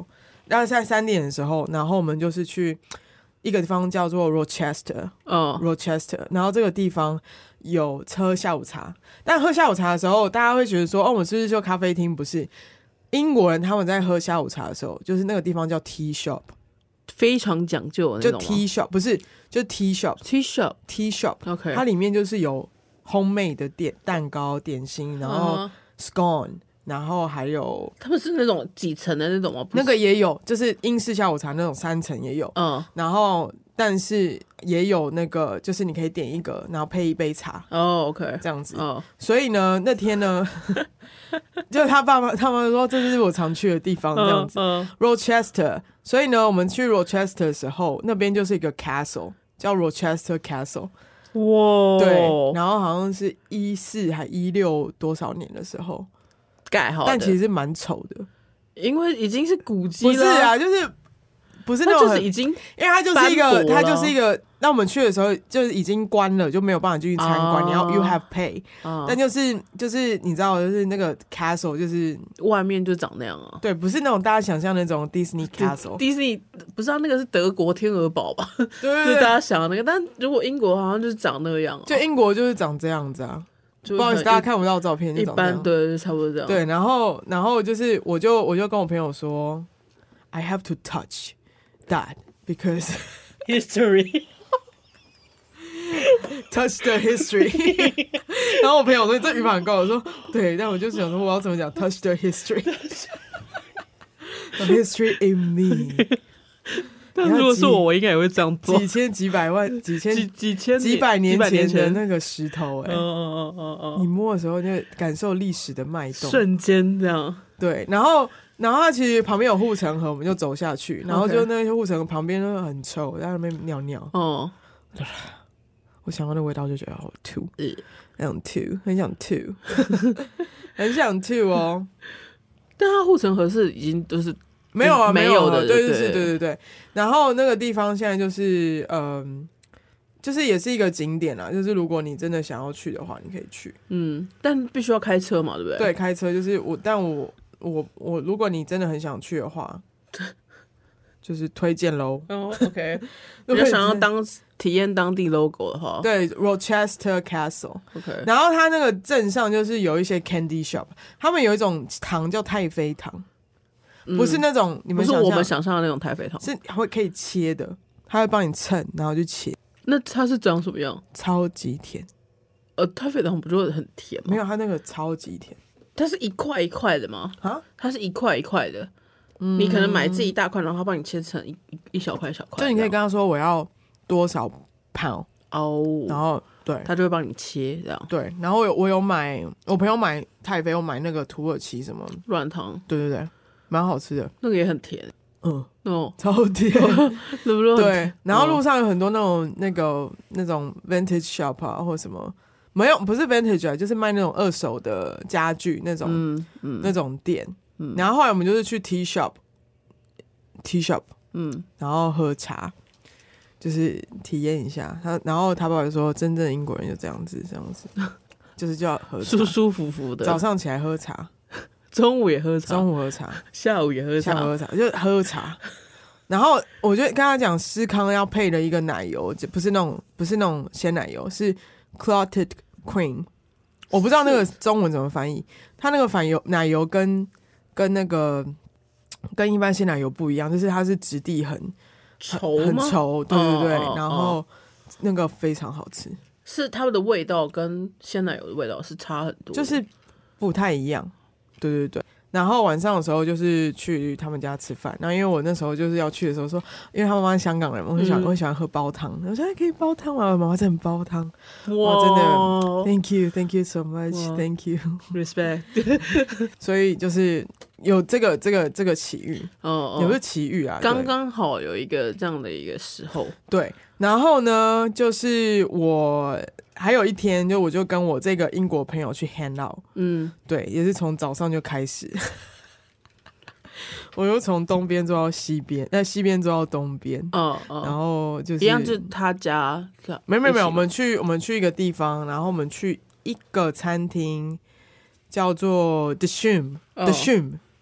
然后在三点的时候，然后我们就是去一个地方叫做 Rochester， 嗯 Rochester， 然后这个地方有喝下午茶，但喝下午茶的时候，大家会觉得说，哦，我们是不是就咖啡厅？不是，英国人他们在喝下午茶的时候，就是那个地方叫 tea shop， 非常讲究的那种吗， 就 tea shop 不是，就 tea shop tea shop tea shop， OK， 它里面就是有 homemade 的点蛋糕、点心，然后 scone，、嗯、然后还有他们是那种几层的那种吗？ 那个也有，就是英式下午茶那种三层也有，嗯，然后但是也有那个，就是你可以点一个，然后配一杯茶， 哦 ，OK， 这样子， 哦， 所以呢，那天呢，就他爸爸他们说这是我常去的地方，这样子、嗯嗯、，Rochester， 所以呢，我们去 Rochester 的时候，那边就是一个 castle， 叫 Rochester Castle。 哇， 对，然后好像是一四还一六多少年的时候盖好的， 但其实蛮丑的， 因为已经是古迹了。 不是啊，就是不是那种就是已经， 因为它就是一个，它就是一个。那我们去的时候就是已经关了，就没有办法继续参观。Oh, 你要 you have pay，、oh. 但就是就是你知道，就是那个 castle 就是外面就长那样啊。 对，不是那种大家想象那种 Disney castle。Disney 不是、啊、那个是德国天鹅堡吧？对对对，就是大家想的那个。但如果英国好像就是长那个样、啊， 就英国就是长这样子啊。不好意思，大家看不到照片，就长这样。 一般对，就差不多这样。 对，然后然后就是我就我就跟我朋友说 ，I have to touch that because history。Touch the history 然后我朋友说这语法很高，我说对，但我就想说我要怎么讲 touch the history the history in me 但如果是我我应该也会这样做， 几千几百万几千几几千几百年前的那个石头哎、欸， 嗯嗯嗯嗯， 你摸的时候就感受历史的脉动， 瞬间这样。对， 然后然后它其实旁边有护城河，我们就走下去，然后就那些护城河旁边都很臭，在那边尿尿。哦，我想到那味道就觉得好吐，很想吐，很想吐，很想吐哦。 但它护城河是已经都是没有啊， 没有的， 对对对对对对。然后那个地方现在就是嗯，就是也是一个景点啦，就是如果你真的想要去的话，你可以去。嗯， 但必须要开车嘛，对不对？ 对，开车就是我，但我我我，如果你真的很想去的话。就是推荐咯。 哦、oh, ，OK。如果想要当体验当地 logo 的话， 对 ，Rochester Castle。OK。然后它那个镇上就是有一些 candy shop， 他们有一种糖叫太妃糖，嗯、不是那种你们想象不是我们想象的那种太妃糖， 是会可以切的，他会帮你称，然后就切。 那它是长什么样？ 超级甜。 呃，太妃糖不就很甜吗？ 没有，它那个超级甜。 它是一块一块的吗？啊，它是一块一块的。嗯、你可能买自己一大块，然后他帮你切成 一, 一小块小块， 就你可以跟他说我要多少 pound 哦， 然后对他就会帮你切这样。 对，然后我有我有买，我朋友买太妃，我买那个土耳其什么软糖， 对对对，蛮好吃的， 那个也很甜， 嗯，哦，超甜， 对不对？ 对，然后路上有很多那种那个那种 vintage shop 啊，或什么。没有，不是 vintage 啊，就是卖那种二手的家具那种，嗯嗯、那种店。嗯、然后后来我们就是去 tea shop，tea shop， 嗯，然后喝茶，就是体验一下。他然后他爸爸说，真正的英国人就这样子，这样子，就是就要喝茶， 舒舒服服的。 早上起来喝茶， 中午也喝茶， 中午喝茶， 下午也喝茶， 下午喝茶就喝茶。然后我就跟他讲，司康要配的一个奶油，就不是那种不是那种鲜奶油，是 clotted cream。我不知道那个中文怎么翻译，它那个反油奶油跟跟那个跟一般鲜奶油不一样，就是它是质地很稠很稠，对对对， 哦、 然后那个非常好吃， 是它们的味道跟鲜奶油的味道是差很多， 就是不太一样，对对对。然后晚上的时候就是去他们家吃饭，然后因为我那时候就是要去的时候说，因为他妈妈是香港人，我很喜欢、嗯、我很喜欢喝煲汤，我说可以煲汤吗？我妈妈真的煲汤，哇，真的 ，Thank you, Thank you so much, Thank you, respect 。 所以就是有这个这个这个奇遇，哦，有个奇遇啊， 刚刚好有一个这样的一个时候， 对。然后呢，就是我。还有一天，就我就跟我这个英国朋友去 hang out， 嗯，对，也是从早上就开始，我又从东边坐到西边，在西边坐到东边，嗯嗯，然后就是一样，就是他家， 没有没有没有，我们去我们去一个地方，然后我们去一个餐厅，叫做 The Shum， The Shum，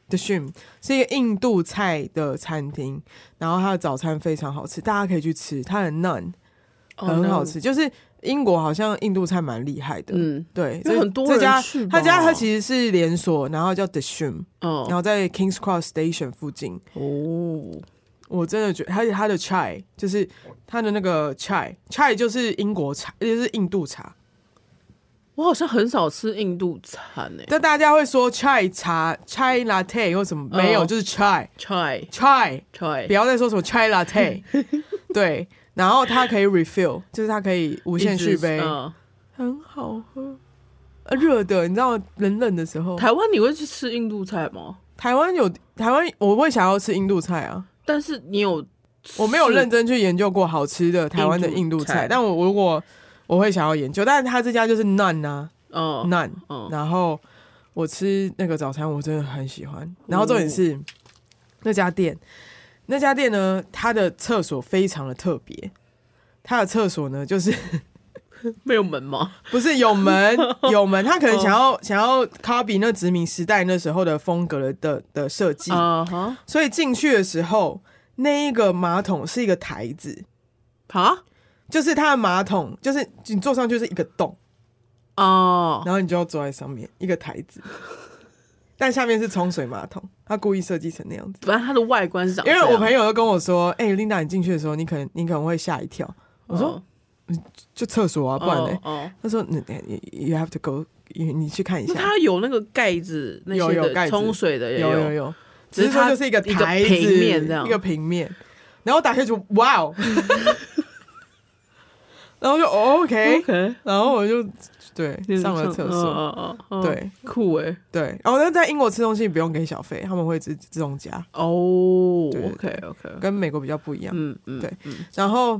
The Shim 是一个印度菜的餐厅，然后它的早餐非常好吃，大家可以去吃。它的 naan 很好吃， oh, no. 就是英国好像印度菜蛮厉害的，嗯，对， 因为很多人去吧。 他家他其实是连锁，然后叫 The Shim，哦，然后在 Kings Cross Station 附近。哦，我真的觉得他他的 chai 就是他的那个 chai chai 就是英国茶，就是印度茶。 我好像很少吃印度餐诶、欸， 但大家会说 chai 茶 chai latte 或什么、oh, 没有，就是 chai chai chai chai， 不要再说什么 chai latte 对，然后它可以 refill， 就是它可以无限续杯，嗯、很好喝，热的，你知道冷冷的时候。 台湾你会去吃印度菜吗？ 台湾有台湾我会想要吃印度菜啊， 但是你有我没有认真去研究过好吃的台湾的印度菜，但我如果我会想要研究，但是他这家就是 naan 啊、oh, naan，、oh. 然后我吃那个早餐我真的很喜欢，然后重点是、oh. 那家店，那家店呢，它的厕所非常的特别，它的厕所呢就是没有门吗？ 不是有门，有门，他可能想要、oh. 想要 copy 那殖民时代那时候的风格的的设计， uh-huh. 所以进去的时候，那一个马桶是一个台子啊。Huh?就是它的马桶，就是你坐上去是一个洞哦， oh. 然后你就要坐在上面一个台子，但下面是冲水马桶，他故意设计成那样子。 反正它的外观是长这样。 因为我朋友就跟我说：“哎、欸、，Linda， 你进去的时候，你可能你可能会吓一跳。”我说：“ oh. 就厕所啊，不然呢？” oh. Oh. 他说：“你 you have to go， 你去看一下。” 它有那个盖子，那些的冲水的也有， 有有有，只是说就是一个台子，一个平面这样，一个平面。然后打开就哇哦！然后就、哦、OK，, okay. 然后我就对上了厕所，哦哦哦、对， 酷哎， 对。然后但在英国吃东西不用给小费，他们会自自动加哦。对 OK OK， 跟美国比较不一样。嗯嗯，对。 嗯、 然后，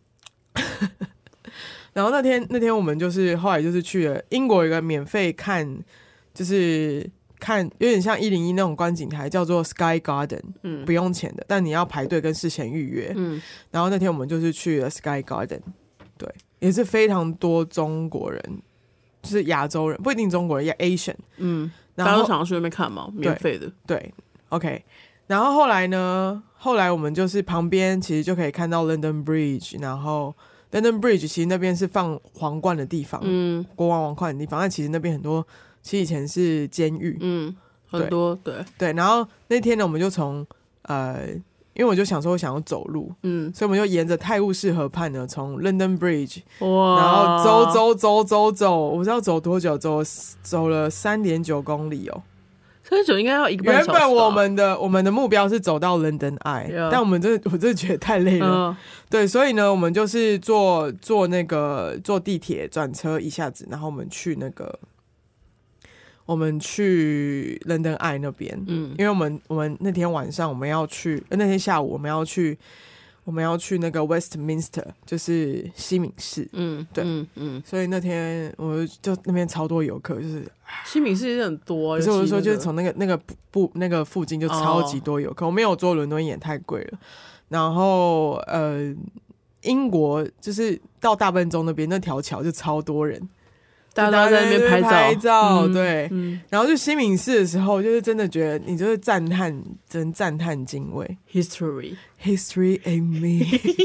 然后那天那天我们就是后来就是去了英国有一个免费看，就是看有点像一零一那种观景台，叫做 Sky Garden， 嗯，不用钱的，但你要排队跟事前预约。嗯，然后那天我们就是去了 Sky Garden。对，也是非常多中国人，就是亚洲人，不一定中国人，也 Asian。嗯， 大家都想要去那边看嘛，免费的。 对 ，OK。然后后来呢？后来我们就是旁边其实就可以看到 London Bridge， 然后 London Bridge 其实那边是放皇冠的地方，嗯，国王王冠的地方。但其实那边很多，其实以前是监狱，嗯， 很多，对对。然后那天呢，我们就从呃。因为我就想说我想要走路，嗯，所以我们就沿着泰晤士河畔呢，从 London Bridge， 哇，然后走走走走走，我不知道走多久，走走了三点九公里哦， 三点九应该要一个半小时吧。 原本我们的我们的目标是走到 London Eye， yeah. 但我们真的我真的觉得太累了， uh. 对，所以呢，我们就是坐坐那个坐地铁转车一下子，然后我们去那个。我们去 London Eye 那边，嗯，因为我们我们那天晚上我们要去，那天下午我们要去，我们要去那个 Westminster， 就是西敏寺，嗯，对，嗯嗯，所以那天我就那边超多游客，就是西敏寺也很多， 可是我就说就是从那个那个不那个附近就超级多游客，哦、我没有坐伦敦眼太贵了，然后呃，英国就是到大笨钟那边那条桥就超多人。 大家都在那边拍照， 拍照，嗯、对、嗯，然后就西敏寺的时候，就是真的觉得你就是赞叹，真赞叹敬畏 ，history history and me，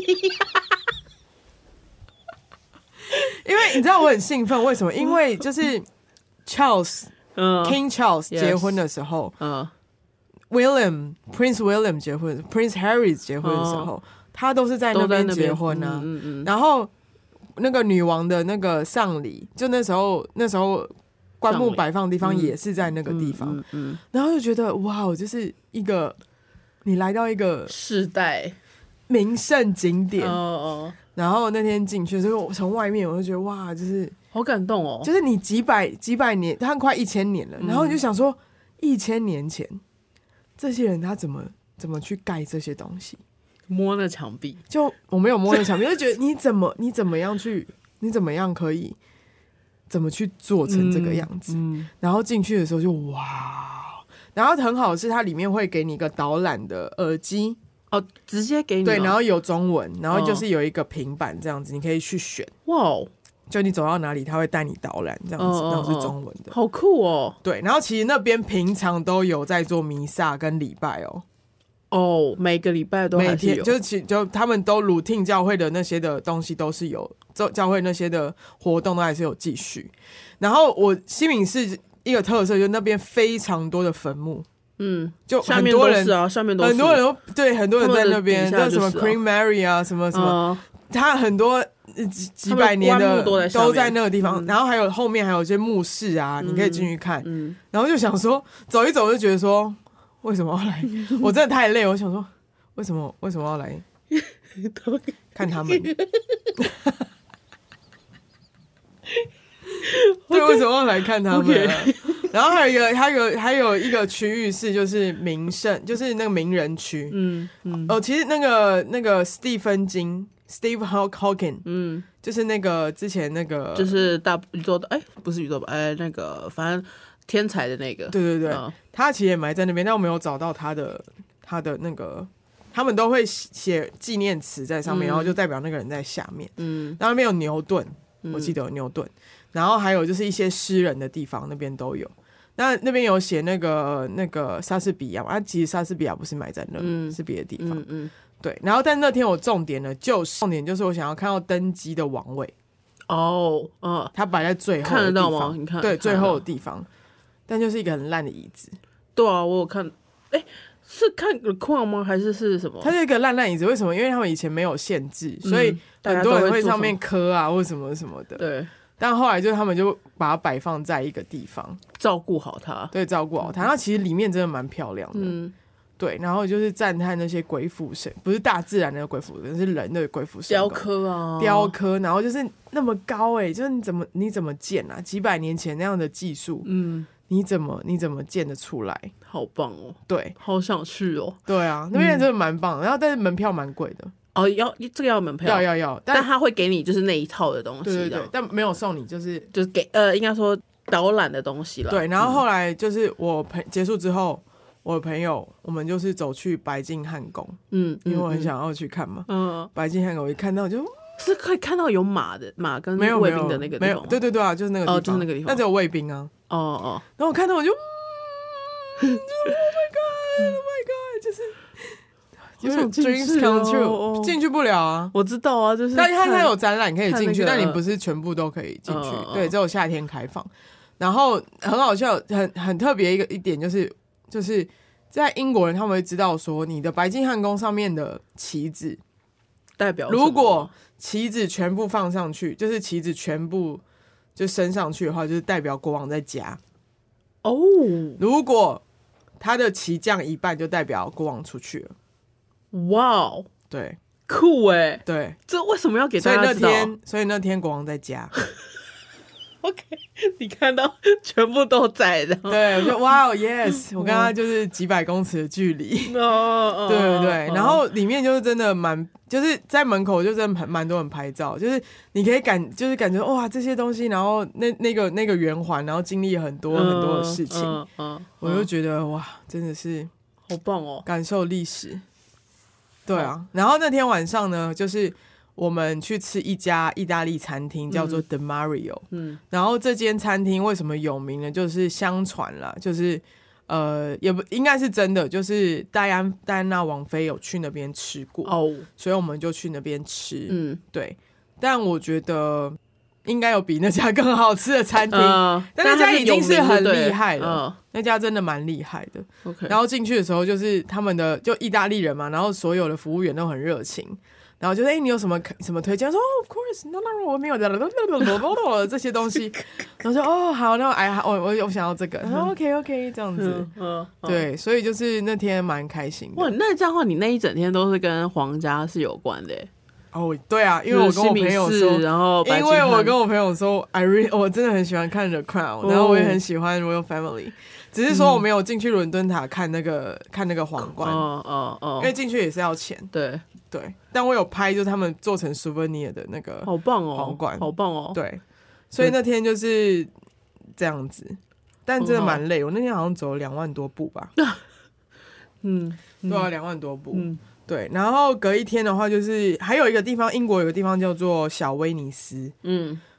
因为你知道我很兴奋，为什么？因为就是 Charles、嗯、King Charles 结婚的时候，嗯 ，William Prince William 结婚 ，Prince Harry 结婚的时候，哦、他都是在那边结婚啊，嗯嗯、然后。那个女王的那个丧礼，就那时候那时候棺木摆放的地方也是在那个地方，嗯嗯嗯、然后就觉得哇，就是一个你来到一个世代名胜景点，哦哦，然后那天进去，所以我从外面我就觉得哇，就是好感动哦， 就是你几百几百年，他快一千年了，然后你就想说，一千年前这些人他怎么怎么去盖这些东西？ 摸那墙壁， 就我没有摸那墙壁，就觉得你怎么你怎么样去，你怎么样可以怎么去做成这个样子？嗯嗯、然后进去的时候就哇，然后很好的是它里面会给你一个导览的耳机哦，直接给你对，然后有中文，然后就是有一个平板这样子，你可以去选哇， 就你走到哪里他会带你导览这样子，然后是中文的， 好酷哦。 对，然后其实那边平常都有在做弥撒跟礼拜哦。 哦，每个礼拜都还是有， 每天就是其就他们都 routine 教会的那些的东西都是有，教会那些的活动都还是有继续。然后我西敏市一个特色就是那边非常多的坟墓，嗯，就很多人啊，上面都是很多人都对很多人在那边， 就、啊、 什么 Queen Mary 啊，什么什么，他、嗯、很多几几百年的都 在, 都在那个地方、嗯，然后还有后面还有一些墓室啊、嗯，你可以进去看、嗯，然后就想说走一走就觉得说。为什么要来？我真的太累，我想说，为什么为什么要来看他们？对， okay. 为什么要来看他们、啊 okay. 然后还有一个，还有还有一个区域是就是名胜，就是那个名人区。嗯嗯。哦，其实那个那个史蒂芬金 ，Steve Hawking， 嗯，就是那个之前那个就是大宇宙的，哎，不是宇宙吧？哎，那个反正。天才的那个， 对对对、嗯，他其实也埋在那边，但我没有找到他的他的那个，他们都会写纪念词在上面、嗯，然后就代表那个人在下面。嗯，然后那边有牛顿，我记得有牛顿、嗯，然后还有就是一些诗人的地方，那边都有。那那边有写那个那个莎士比亚，啊，其实莎士比亚不是埋在那，嗯、是别的地方。嗯嗯，对。然后但那天我重点呢，就是重点就是我想要看到登基的王位。哦，嗯，他摆在最后的地方， 看得到吗？你看， 对，最后的地方。但就是一个很烂的椅子。 对啊，我有看，哎、欸，是看框吗？还是是什么？ 它是一个烂烂椅子，为什么？因为他们以前没有限制，嗯、所以很多人会上面磕啊，或什么什么的。对。但后来就他们就把它摆放在一个地方， 照顾好它。 对，照顾好它。它、嗯、其实里面真的蛮漂亮的。嗯。对，然后就是赞叹那些鬼斧神，不是大自然的鬼斧神，是人的鬼斧神雕刻啊， 雕刻，然后就是那么高哎、欸，就是你怎么你怎么建啊？几百年前那样的技术，嗯。你怎么你怎么建得出来？ 好棒哦！ 对， 好想去哦。 对啊，那边真的蛮棒的，然后但是门票蛮贵的哦，要这个要门票， 要要要， 但, 但他会给你就是那一套的东西， 对对对，但没有送你，就是就是给呃，应该说导览的东西了。 对，然后后来就是我朋结束之后，我的朋友我们就是走去白金汉宫，嗯，因为我很想要去看嘛，嗯，白金汉宫一看到就。 是可以看到有马的马跟卫兵的那个地方， 没有，对对对啊，就是那个地方， 哦，就是那个地方， 那只有卫兵啊。哦哦，然后我看到我就，嗯、就 ，Oh my God，Oh my God， 就是就是 dreams come true， 进去不了啊， 我知道啊，就是， 但它它有展览可以进去，那個，但你不是全部都可以进去，哦，对，只有夏天开放。然后很好笑，很很特别一个一点就是，就是在英国人他们会知道说，你的白金汉宫上面的旗子代表， 如果旗子全部放上去，就是旗子全部就升上去的话，就是代表国王在家。哦，如果他的旗降一半，就代表国王出去了。 哇哦， 对， 酷哎， 对， 这为什么要给大家知道？ 所以那天，所以那天国王在家。 OK， 你看到全部都在的， 对，我就哇哦 ，yes， 我跟他就是几百公尺的距离，哦，对对对，然后里面就是真的蛮，就是在门口就真的蛮多人拍照，就是你可以感，就是感觉哇这些东西，然后那那个那个圆环，然后经历很多很多的事情，嗯嗯，我就觉得哇，真的是好棒哦， 感受历史，对啊，然后那天晚上呢，就是我们去吃一家意大利餐厅，叫做 The Mario。嗯，然后这间餐厅为什么有名呢？就是相传啦，就是呃，也不应该是真的，就是戴安戴安娜王妃有去那边吃过哦，所以我们就去那边吃。嗯，对。但我觉得应该有比那家更好吃的餐厅，呃、但那家已经是很厉害了，呃、那家真的蛮厉害的。Okay. 然后进去的时候，就是他们的就意大利人嘛，然后所有的服务员都很热情。然后就说：“哎、欸，你有什么什么推荐？”说：“哦 ，of course， no no no， 我没有的这些东西。”然后说：“哦，好，那哎，我我我想要这个。”然后 OK OK 这样子，嗯嗯、对，所以就是那天蛮开心的。 哇，那这样的话，你那一整天都是跟皇家是有关的。 哦，对啊，因为我跟我朋友说， 然后因为我跟我朋友说 ，I really， 我真的很喜欢看 The Crown，、哦、然后我也很喜欢 Royal Family。只是说我没有进去伦敦塔看那个、嗯、看那个皇冠，哦哦哦，因为进去也是要钱。对对，但我有拍，就是他们做成 souvenir 的那个， 好棒哦， 皇冠， 好棒哦。 对，所以那天就是这样子，但真的蛮累。我那天好像走了两万多步吧，嗯，对啊，两万多步。嗯，对。然后隔一天的话，就是还有一个地方，英国有个地方叫做小威尼斯，嗯。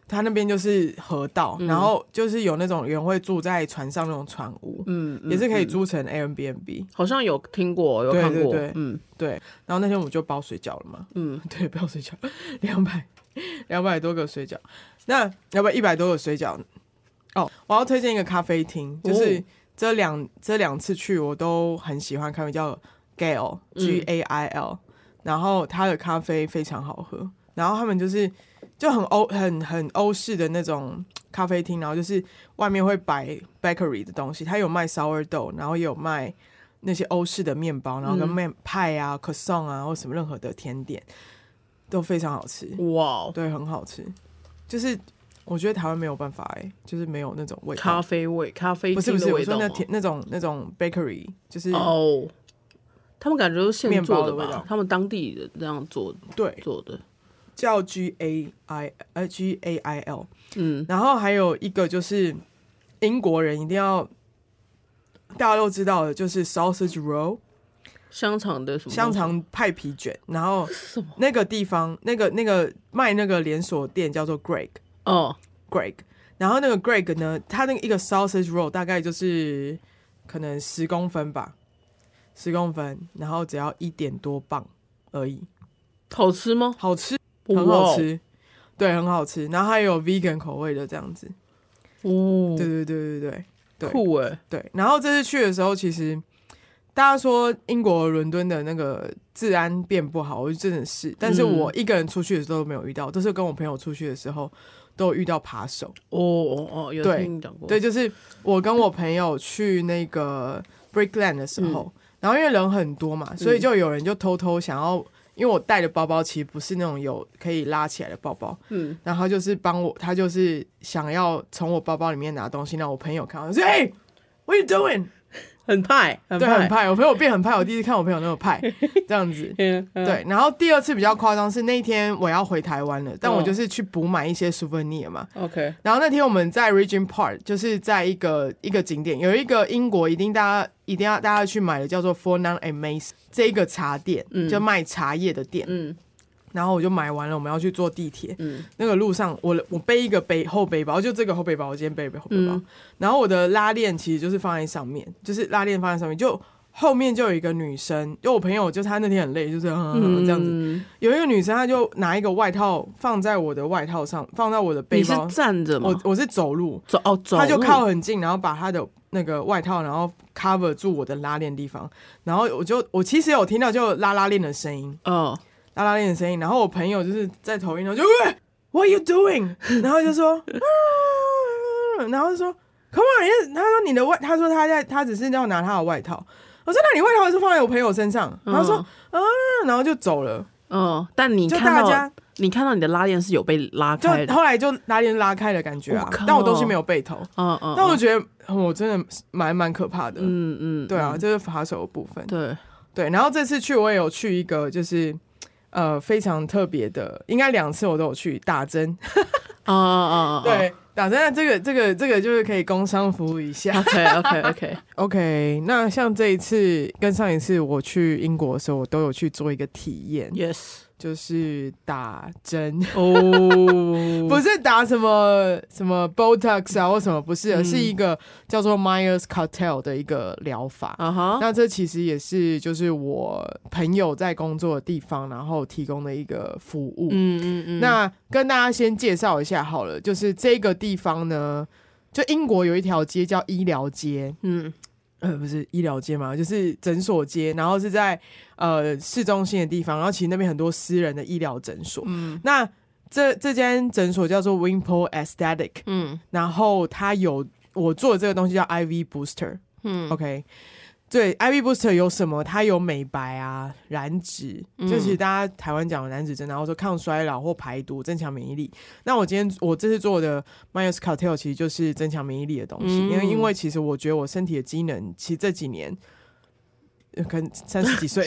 他那边就是河道、嗯，然后就是有那种人会住在船上那种船屋，嗯，也是可以租成 Airbnb， 好像有听过，有看过，对对对， 嗯，对。然后那天我们就包水饺了嘛，嗯，对，包水饺，两百两百多个水饺，那要不要一百多个水饺？哦，我要推荐一个咖啡厅，就是这两、哦、这两次去我都很喜欢咖啡，叫 Gail G A I L，、嗯、然后它的咖啡非常好喝，然后他们就是就很欧很很欧式的那种咖啡厅，然后就是外面会摆 bakery 的东西，它有卖 sourdough， 然后也有卖那些欧式的面包，然后跟面派啊、croissant 啊或什么任何的甜点都非常好吃，哇，对，很好吃，就是我觉得台湾没有办法哎、欸，就是没有那种味道， 咖啡味，咖啡不是不是，我说那甜那种那种 bakery， 就是哦，他们感觉都是现做的吧，的他们当地的这样做，对做的， 叫 G A I 呃 G A I L， 嗯，然后还有一个就是英国人一定要大家都知道的，就是 sausage roll， 香肠的什么香肠派皮卷，然后那个地方那个那个卖那个连锁店叫做 Greg。哦、oh. Greg， 然后那个 Greg 呢，他那个一个 sausage roll 大概就是可能十公分吧，十公分，然后只要一点多磅而已。 好吃吗？ 好吃，很好吃， wow. 对，很好吃。然后还有 vegan 口味的这样子。哦，对对对对对对， 酷哎。 对，然后这次去的时候，其实大家说英国伦敦的那个治安变不好，我就真的是，但是我一个人出去的时候都没有遇到，都是跟我朋友出去的时候。都有遇到扒手哦哦哦，有听讲过。 对，就是我跟我朋友去那个 Brickland 的时候、嗯，然后因为人很多嘛，所以就有人就偷偷想要，因为我带的包包其实不是那种有可以拉起来的包包，嗯，然后他就是帮我，他就是想要从我包包里面拿东西，让我朋友看到，说：“哎、hey, ，What are you doing？” 很派，很对，很派。我朋友变很派，我第一次看我朋友那么派，这样子。对，然后第二次比较夸张是那一天我要回台湾了，但我就是去补买一些 souvenir 嘛。OK。然后那天我们在 Regent Park， 就是在一个一个景点，有一个英国一定大家一定要大家去买的叫做 Fortnum and Mason 这一个茶店，嗯、就卖茶叶的店。嗯。然后我就买完了，我们要去坐地铁。嗯，那个路上我我背一个背后背包，就这个后背包，我今天背一个后背包、嗯。然后我的拉链其实就是放在上面，就是拉链放在上面，就后面就有一个女生，就我朋友，就她那天很累，就是呵呵这样子、嗯。有一个女生，她就拿一个外套放在我的外套上，放在我的背包。 你是站着吗？ 我我是走路， 走哦走路。 她就靠很近，然后把她的那个外套，然后 cover 住我的拉链地方。然后我就我其实有听到就拉拉链的声音。哦。拉拉链的声音，然后我朋友就是在头音，然后就 What are you doing？ 然后就说，然后就说 Come on， 他说你的外，他说他在，他只是要拿他的外套。我说那你外套是放在我朋友身上，然后说啊，然后就走了。 嗯，但你看到，就你看到你的拉链是有被拉开的， 就后来就拉链拉开的感觉啊，但我东西没有被偷。嗯嗯，但我觉得我真的蛮蛮可怕的。嗯嗯，对啊，这是扒手的部分。对对，然后这次去我也有去一个就是。呃，非常特别的，应该两次我都有去打针。哦哦哦，对，打针这个这个这个就是可以工商服务一下。 OK OK OK OK， 那像这一次跟上一次我去英国的时候，我都有去做一个体验。 Yes。 就是打针哦，不是打什么什么 Botox 啊或什么，不是，嗯、是一个叫做 Myers Cocktail 的一个疗法。Uh-huh. 那这其实也是就是我朋友在工作的地方，然后提供的一个服务。嗯嗯嗯。那跟大家先介绍一下好了，就是这个地方呢，就英国有一条街叫医疗街。嗯。呃，不是医疗街嘛，就是诊所街，然后是在呃市中心的地方，然后其实那边很多私人的医疗诊所。嗯，那这这间诊所叫做 Wimpole Aesthetic， 嗯，然后它有我做的这个东西叫 I V Booster， 嗯 ，OK。对 I V Booster 有什么？它有美白啊、燃脂，嗯、就其實大家台湾讲的燃脂针，然后说抗衰老或排毒、增强免疫力。那我今天我这次做的 Myers Cocktail 其实就是增强免疫力的东西，嗯、因为因为其实我觉得我身体的机能，其实这几年可能三十几岁，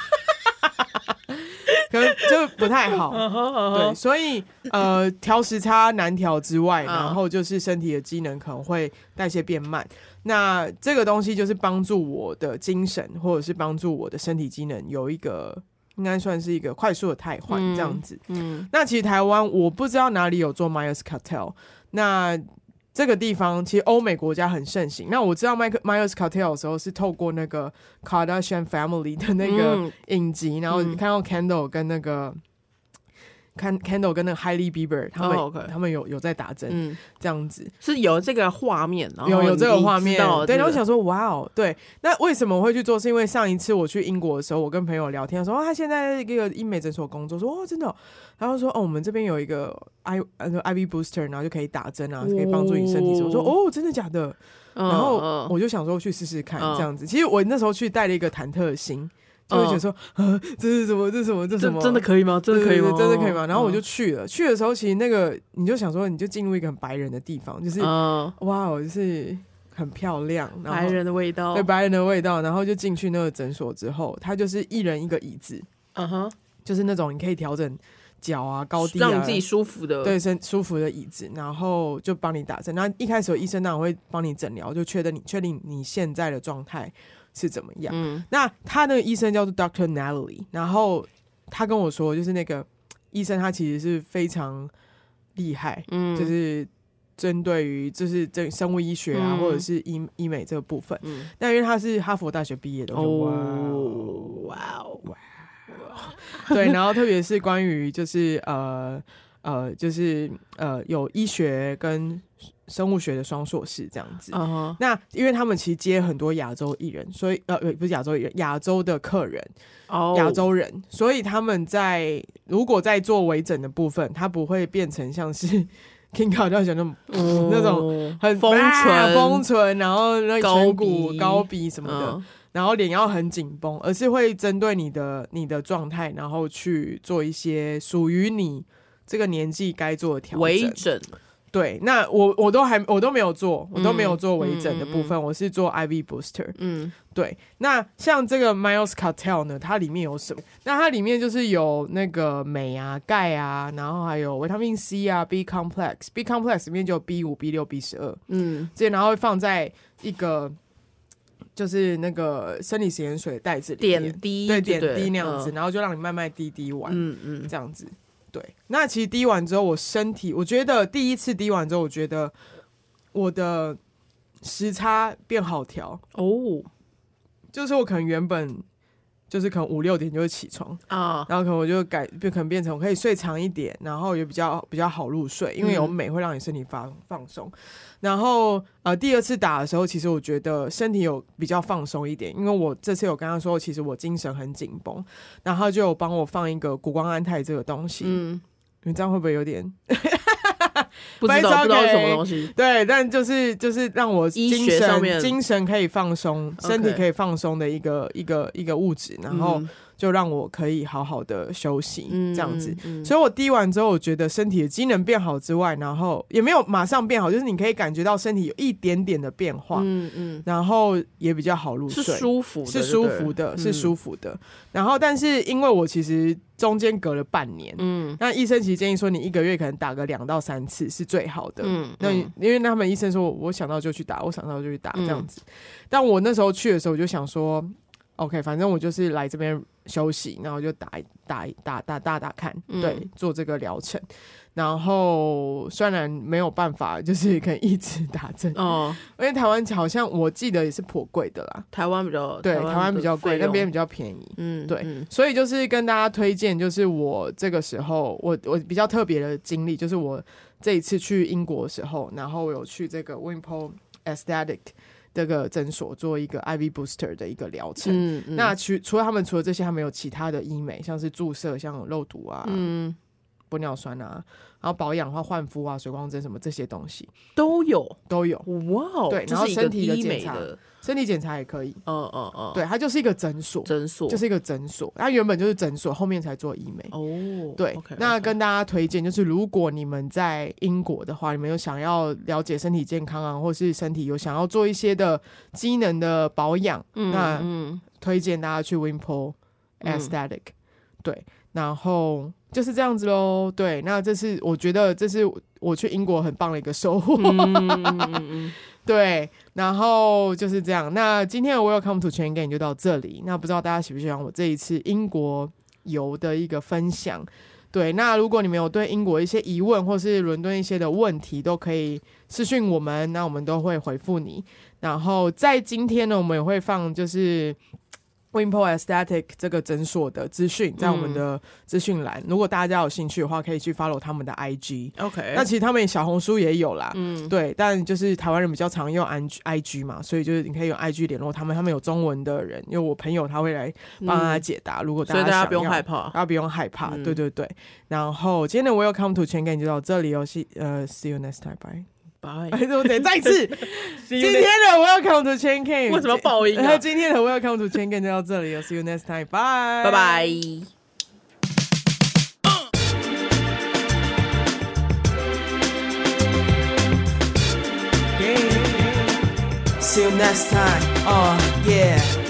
可能就不太好。对，所以呃，调时差难调之外，然后就是身体的机能可能会代谢变慢。那这个东西就是帮助我的精神，或者是帮助我的身体机能有一个应该算是一个快速的汰换这样子。嗯，嗯那其实台湾我不知道哪里有做 Myers Cartel， 那这个地方其实欧美国家很盛行。那我知道 Myers Cartel 的时候是透过那个 Kardashian Family 的那个影集，嗯、然后看到 Kendall 跟那个。看 Kendall 跟那个 Hailey Bieber 他们、oh, okay. 他们有有在打针、嗯、这样子是有这个画面，然后有有这个画面，对，然后想说哇哦，对，那为什么我会去做？是因为上一次我去英国的时候，我跟朋友聊天说、哦、他现在在一个医美诊所工作，说哦真的、哦，然后说哦我们这边有一个 I I V booster， 然后就可以打针啊，可以帮助你身体。我说哦真的假的？然后我就想说去试试看这样子。其实我那时候去带了一个忐忑的心。就会觉得说，啊，这是什么？这是什么？这是什么？ 真的可以吗？真的可以吗？ 真的可以吗？然后我就去了。去的时候，其实那个你就想说，你就进入一个很白人的地方，就是、uh, 哇，就是很漂亮，然后白人的味道， 对，白人的味道。然后就进去那个诊所之后，它就是一人一个椅子，嗯哼，就是那种你可以调整脚啊、高低啊， 让你自己舒服的， 对，舒服的椅子，然后就帮你打针。那一开始有医生当然会帮你诊疗，就确定你确定你现在的状态是怎么样、嗯、那他那个医生叫做 Doctor Natalie， 然后他跟我说就是那个医生他其实是非常厉害、嗯、就是针对于就是这生物医学啊、嗯、或者是 医, 医美这个部分、嗯、但因为他是哈佛大学毕业的，哦哇哦哇对，然后特别是关于就是呃呃就是呃有医学跟生物学的双硕士这样子、uh-huh. 那因为他们其实接很多亚洲艺人，所以呃不是亚洲艺人，亚洲的客人，亚、oh. 洲人，所以他们在如果在做微整的部分，他不会变成像是 Kim Kardashian 那种、oh. 那种很丰唇丰唇，然后那颧骨高鼻什么的、uh. 然后脸要很紧绷，而是会针对你的你的状态，然后去做一些属于你这个年纪该做的调整微整。 对，那我我都还我都没有做，我都没有做微整的部分、嗯嗯嗯、我是做 I V booster。嗯，对。那像这个 Myers Cartel 呢，它里面有什么？那它里面就是有那个镁啊、钙啊，然后还有维他命 C 啊、B complex，B complex 里面就有 B 五、B 六、B 十二。嗯，这然后会放在一个就是那个生理食盐水的袋子里面， 点滴， 对，点滴那样子、嗯，然后就让你慢慢滴滴完，嗯嗯，这样子。对，那其实滴完之后，我身体，我觉得第一次滴完之后，我觉得我的时差变好调哦，就是我可能原本就是可能五六点就会起床啊、哦，然后可能我就改，就可能变成我可以睡长一点，然后也比较比较好入睡，因为有镁会让你身体放放松。然后呃，第二次打的时候，其实我觉得身体有比较放松一点，因为我这次有跟他说，其实我精神很紧绷，然后就有帮我放一个谷胱安泰这个东西。嗯，你这样会不会有点？ 不知道不知道是什么东西。 对，但就是就是让我精神精神可以放松，身体可以放松的一个一个一个物质，然后。嗯就让我可以好好的休息、嗯、这样子、嗯嗯、所以我滴完之后我觉得身体的机能变好之外，然后也没有马上变好，就是你可以感觉到身体有一点点的变化、嗯嗯、然后也比较好入睡， 是舒服的， 是舒服的、嗯、是舒服的。然后但是因为我其实中间隔了半年，嗯，那医生其实建议说你一个月可能打个两到三次是最好的，嗯，那因为他们医生说我想到就去打，我想到就去打这样子、嗯、但我那时候去的时候我就想说OK， 反正我就是来这边休息，然后就打打打打打打看，对、嗯，做这个疗程。然后虽然没有办法，就是可以一直打针哦，因为台湾好像我记得也是颇贵的啦。 台湾比较对，台湾比较贵，那边比较便宜。嗯，对嗯，所以就是跟大家推荐，就是我这个时候我我比较特别的经历，就是我这一次去英国的时候，然后我有去这个 Wimpole Aesthetic。这个诊所做一个 I V booster 的一个疗程、嗯嗯、那除了他们除了这些他们有其他的医美，像是注射像肉毒啊、嗯、玻尿酸啊，然后保养的话焕肤啊、水光针什么这些东西都有都有。 哇， 对，然后身体的检查身体检查也可以，嗯嗯嗯，对，它就是一个诊所， 诊所就是一个诊所，它原本就是诊所，后面才做医美哦。对， okay, 那跟大家推荐就是，如果你们在英国的话，你们有想要了解身体健康啊，或是身体有想要做一些的机能的保养，嗯、那、嗯、推荐大家去 Wimpole Aesthetic、嗯。对，然后就是这样子咯。对，那这是我觉得这是我去英国很棒的一个收获。嗯嗯嗯嗯对，然后就是这样。那今天的 Welcome to Chain Gang 就到这里。那不知道大家喜不喜欢我这一次英国游的一个分享。对，那如果你们有对英国一些疑问或是伦敦一些的问题，都可以私讯我们，那我们都会回复你。然后在今天呢，我们也会放就是Wimpole Aesthetic 这个诊所的资讯在我们的资讯栏、嗯，如果大家有兴趣的话，可以去 follow 他们的 I G。OK， 那其实他们小红书也有啦，嗯，对，但就是台湾人比较常用 I G 嘛，所以就是你可以用 I G 联络他们，他们有中文的人，因为我朋友他会来帮他解答。嗯、如果大家想要， 所以大家不用害怕， 大家不用害怕，嗯、对对对。然后今天的 Welcome to Chengen 就到这里哦，呃 ，See you next time， bye。我得再次今天的 Welcome to Chengen 为什么要爆音啊？ 今天的 Welcome to Chengen 就到这里了 See you next time bye 拜拜 See you next time oh yeah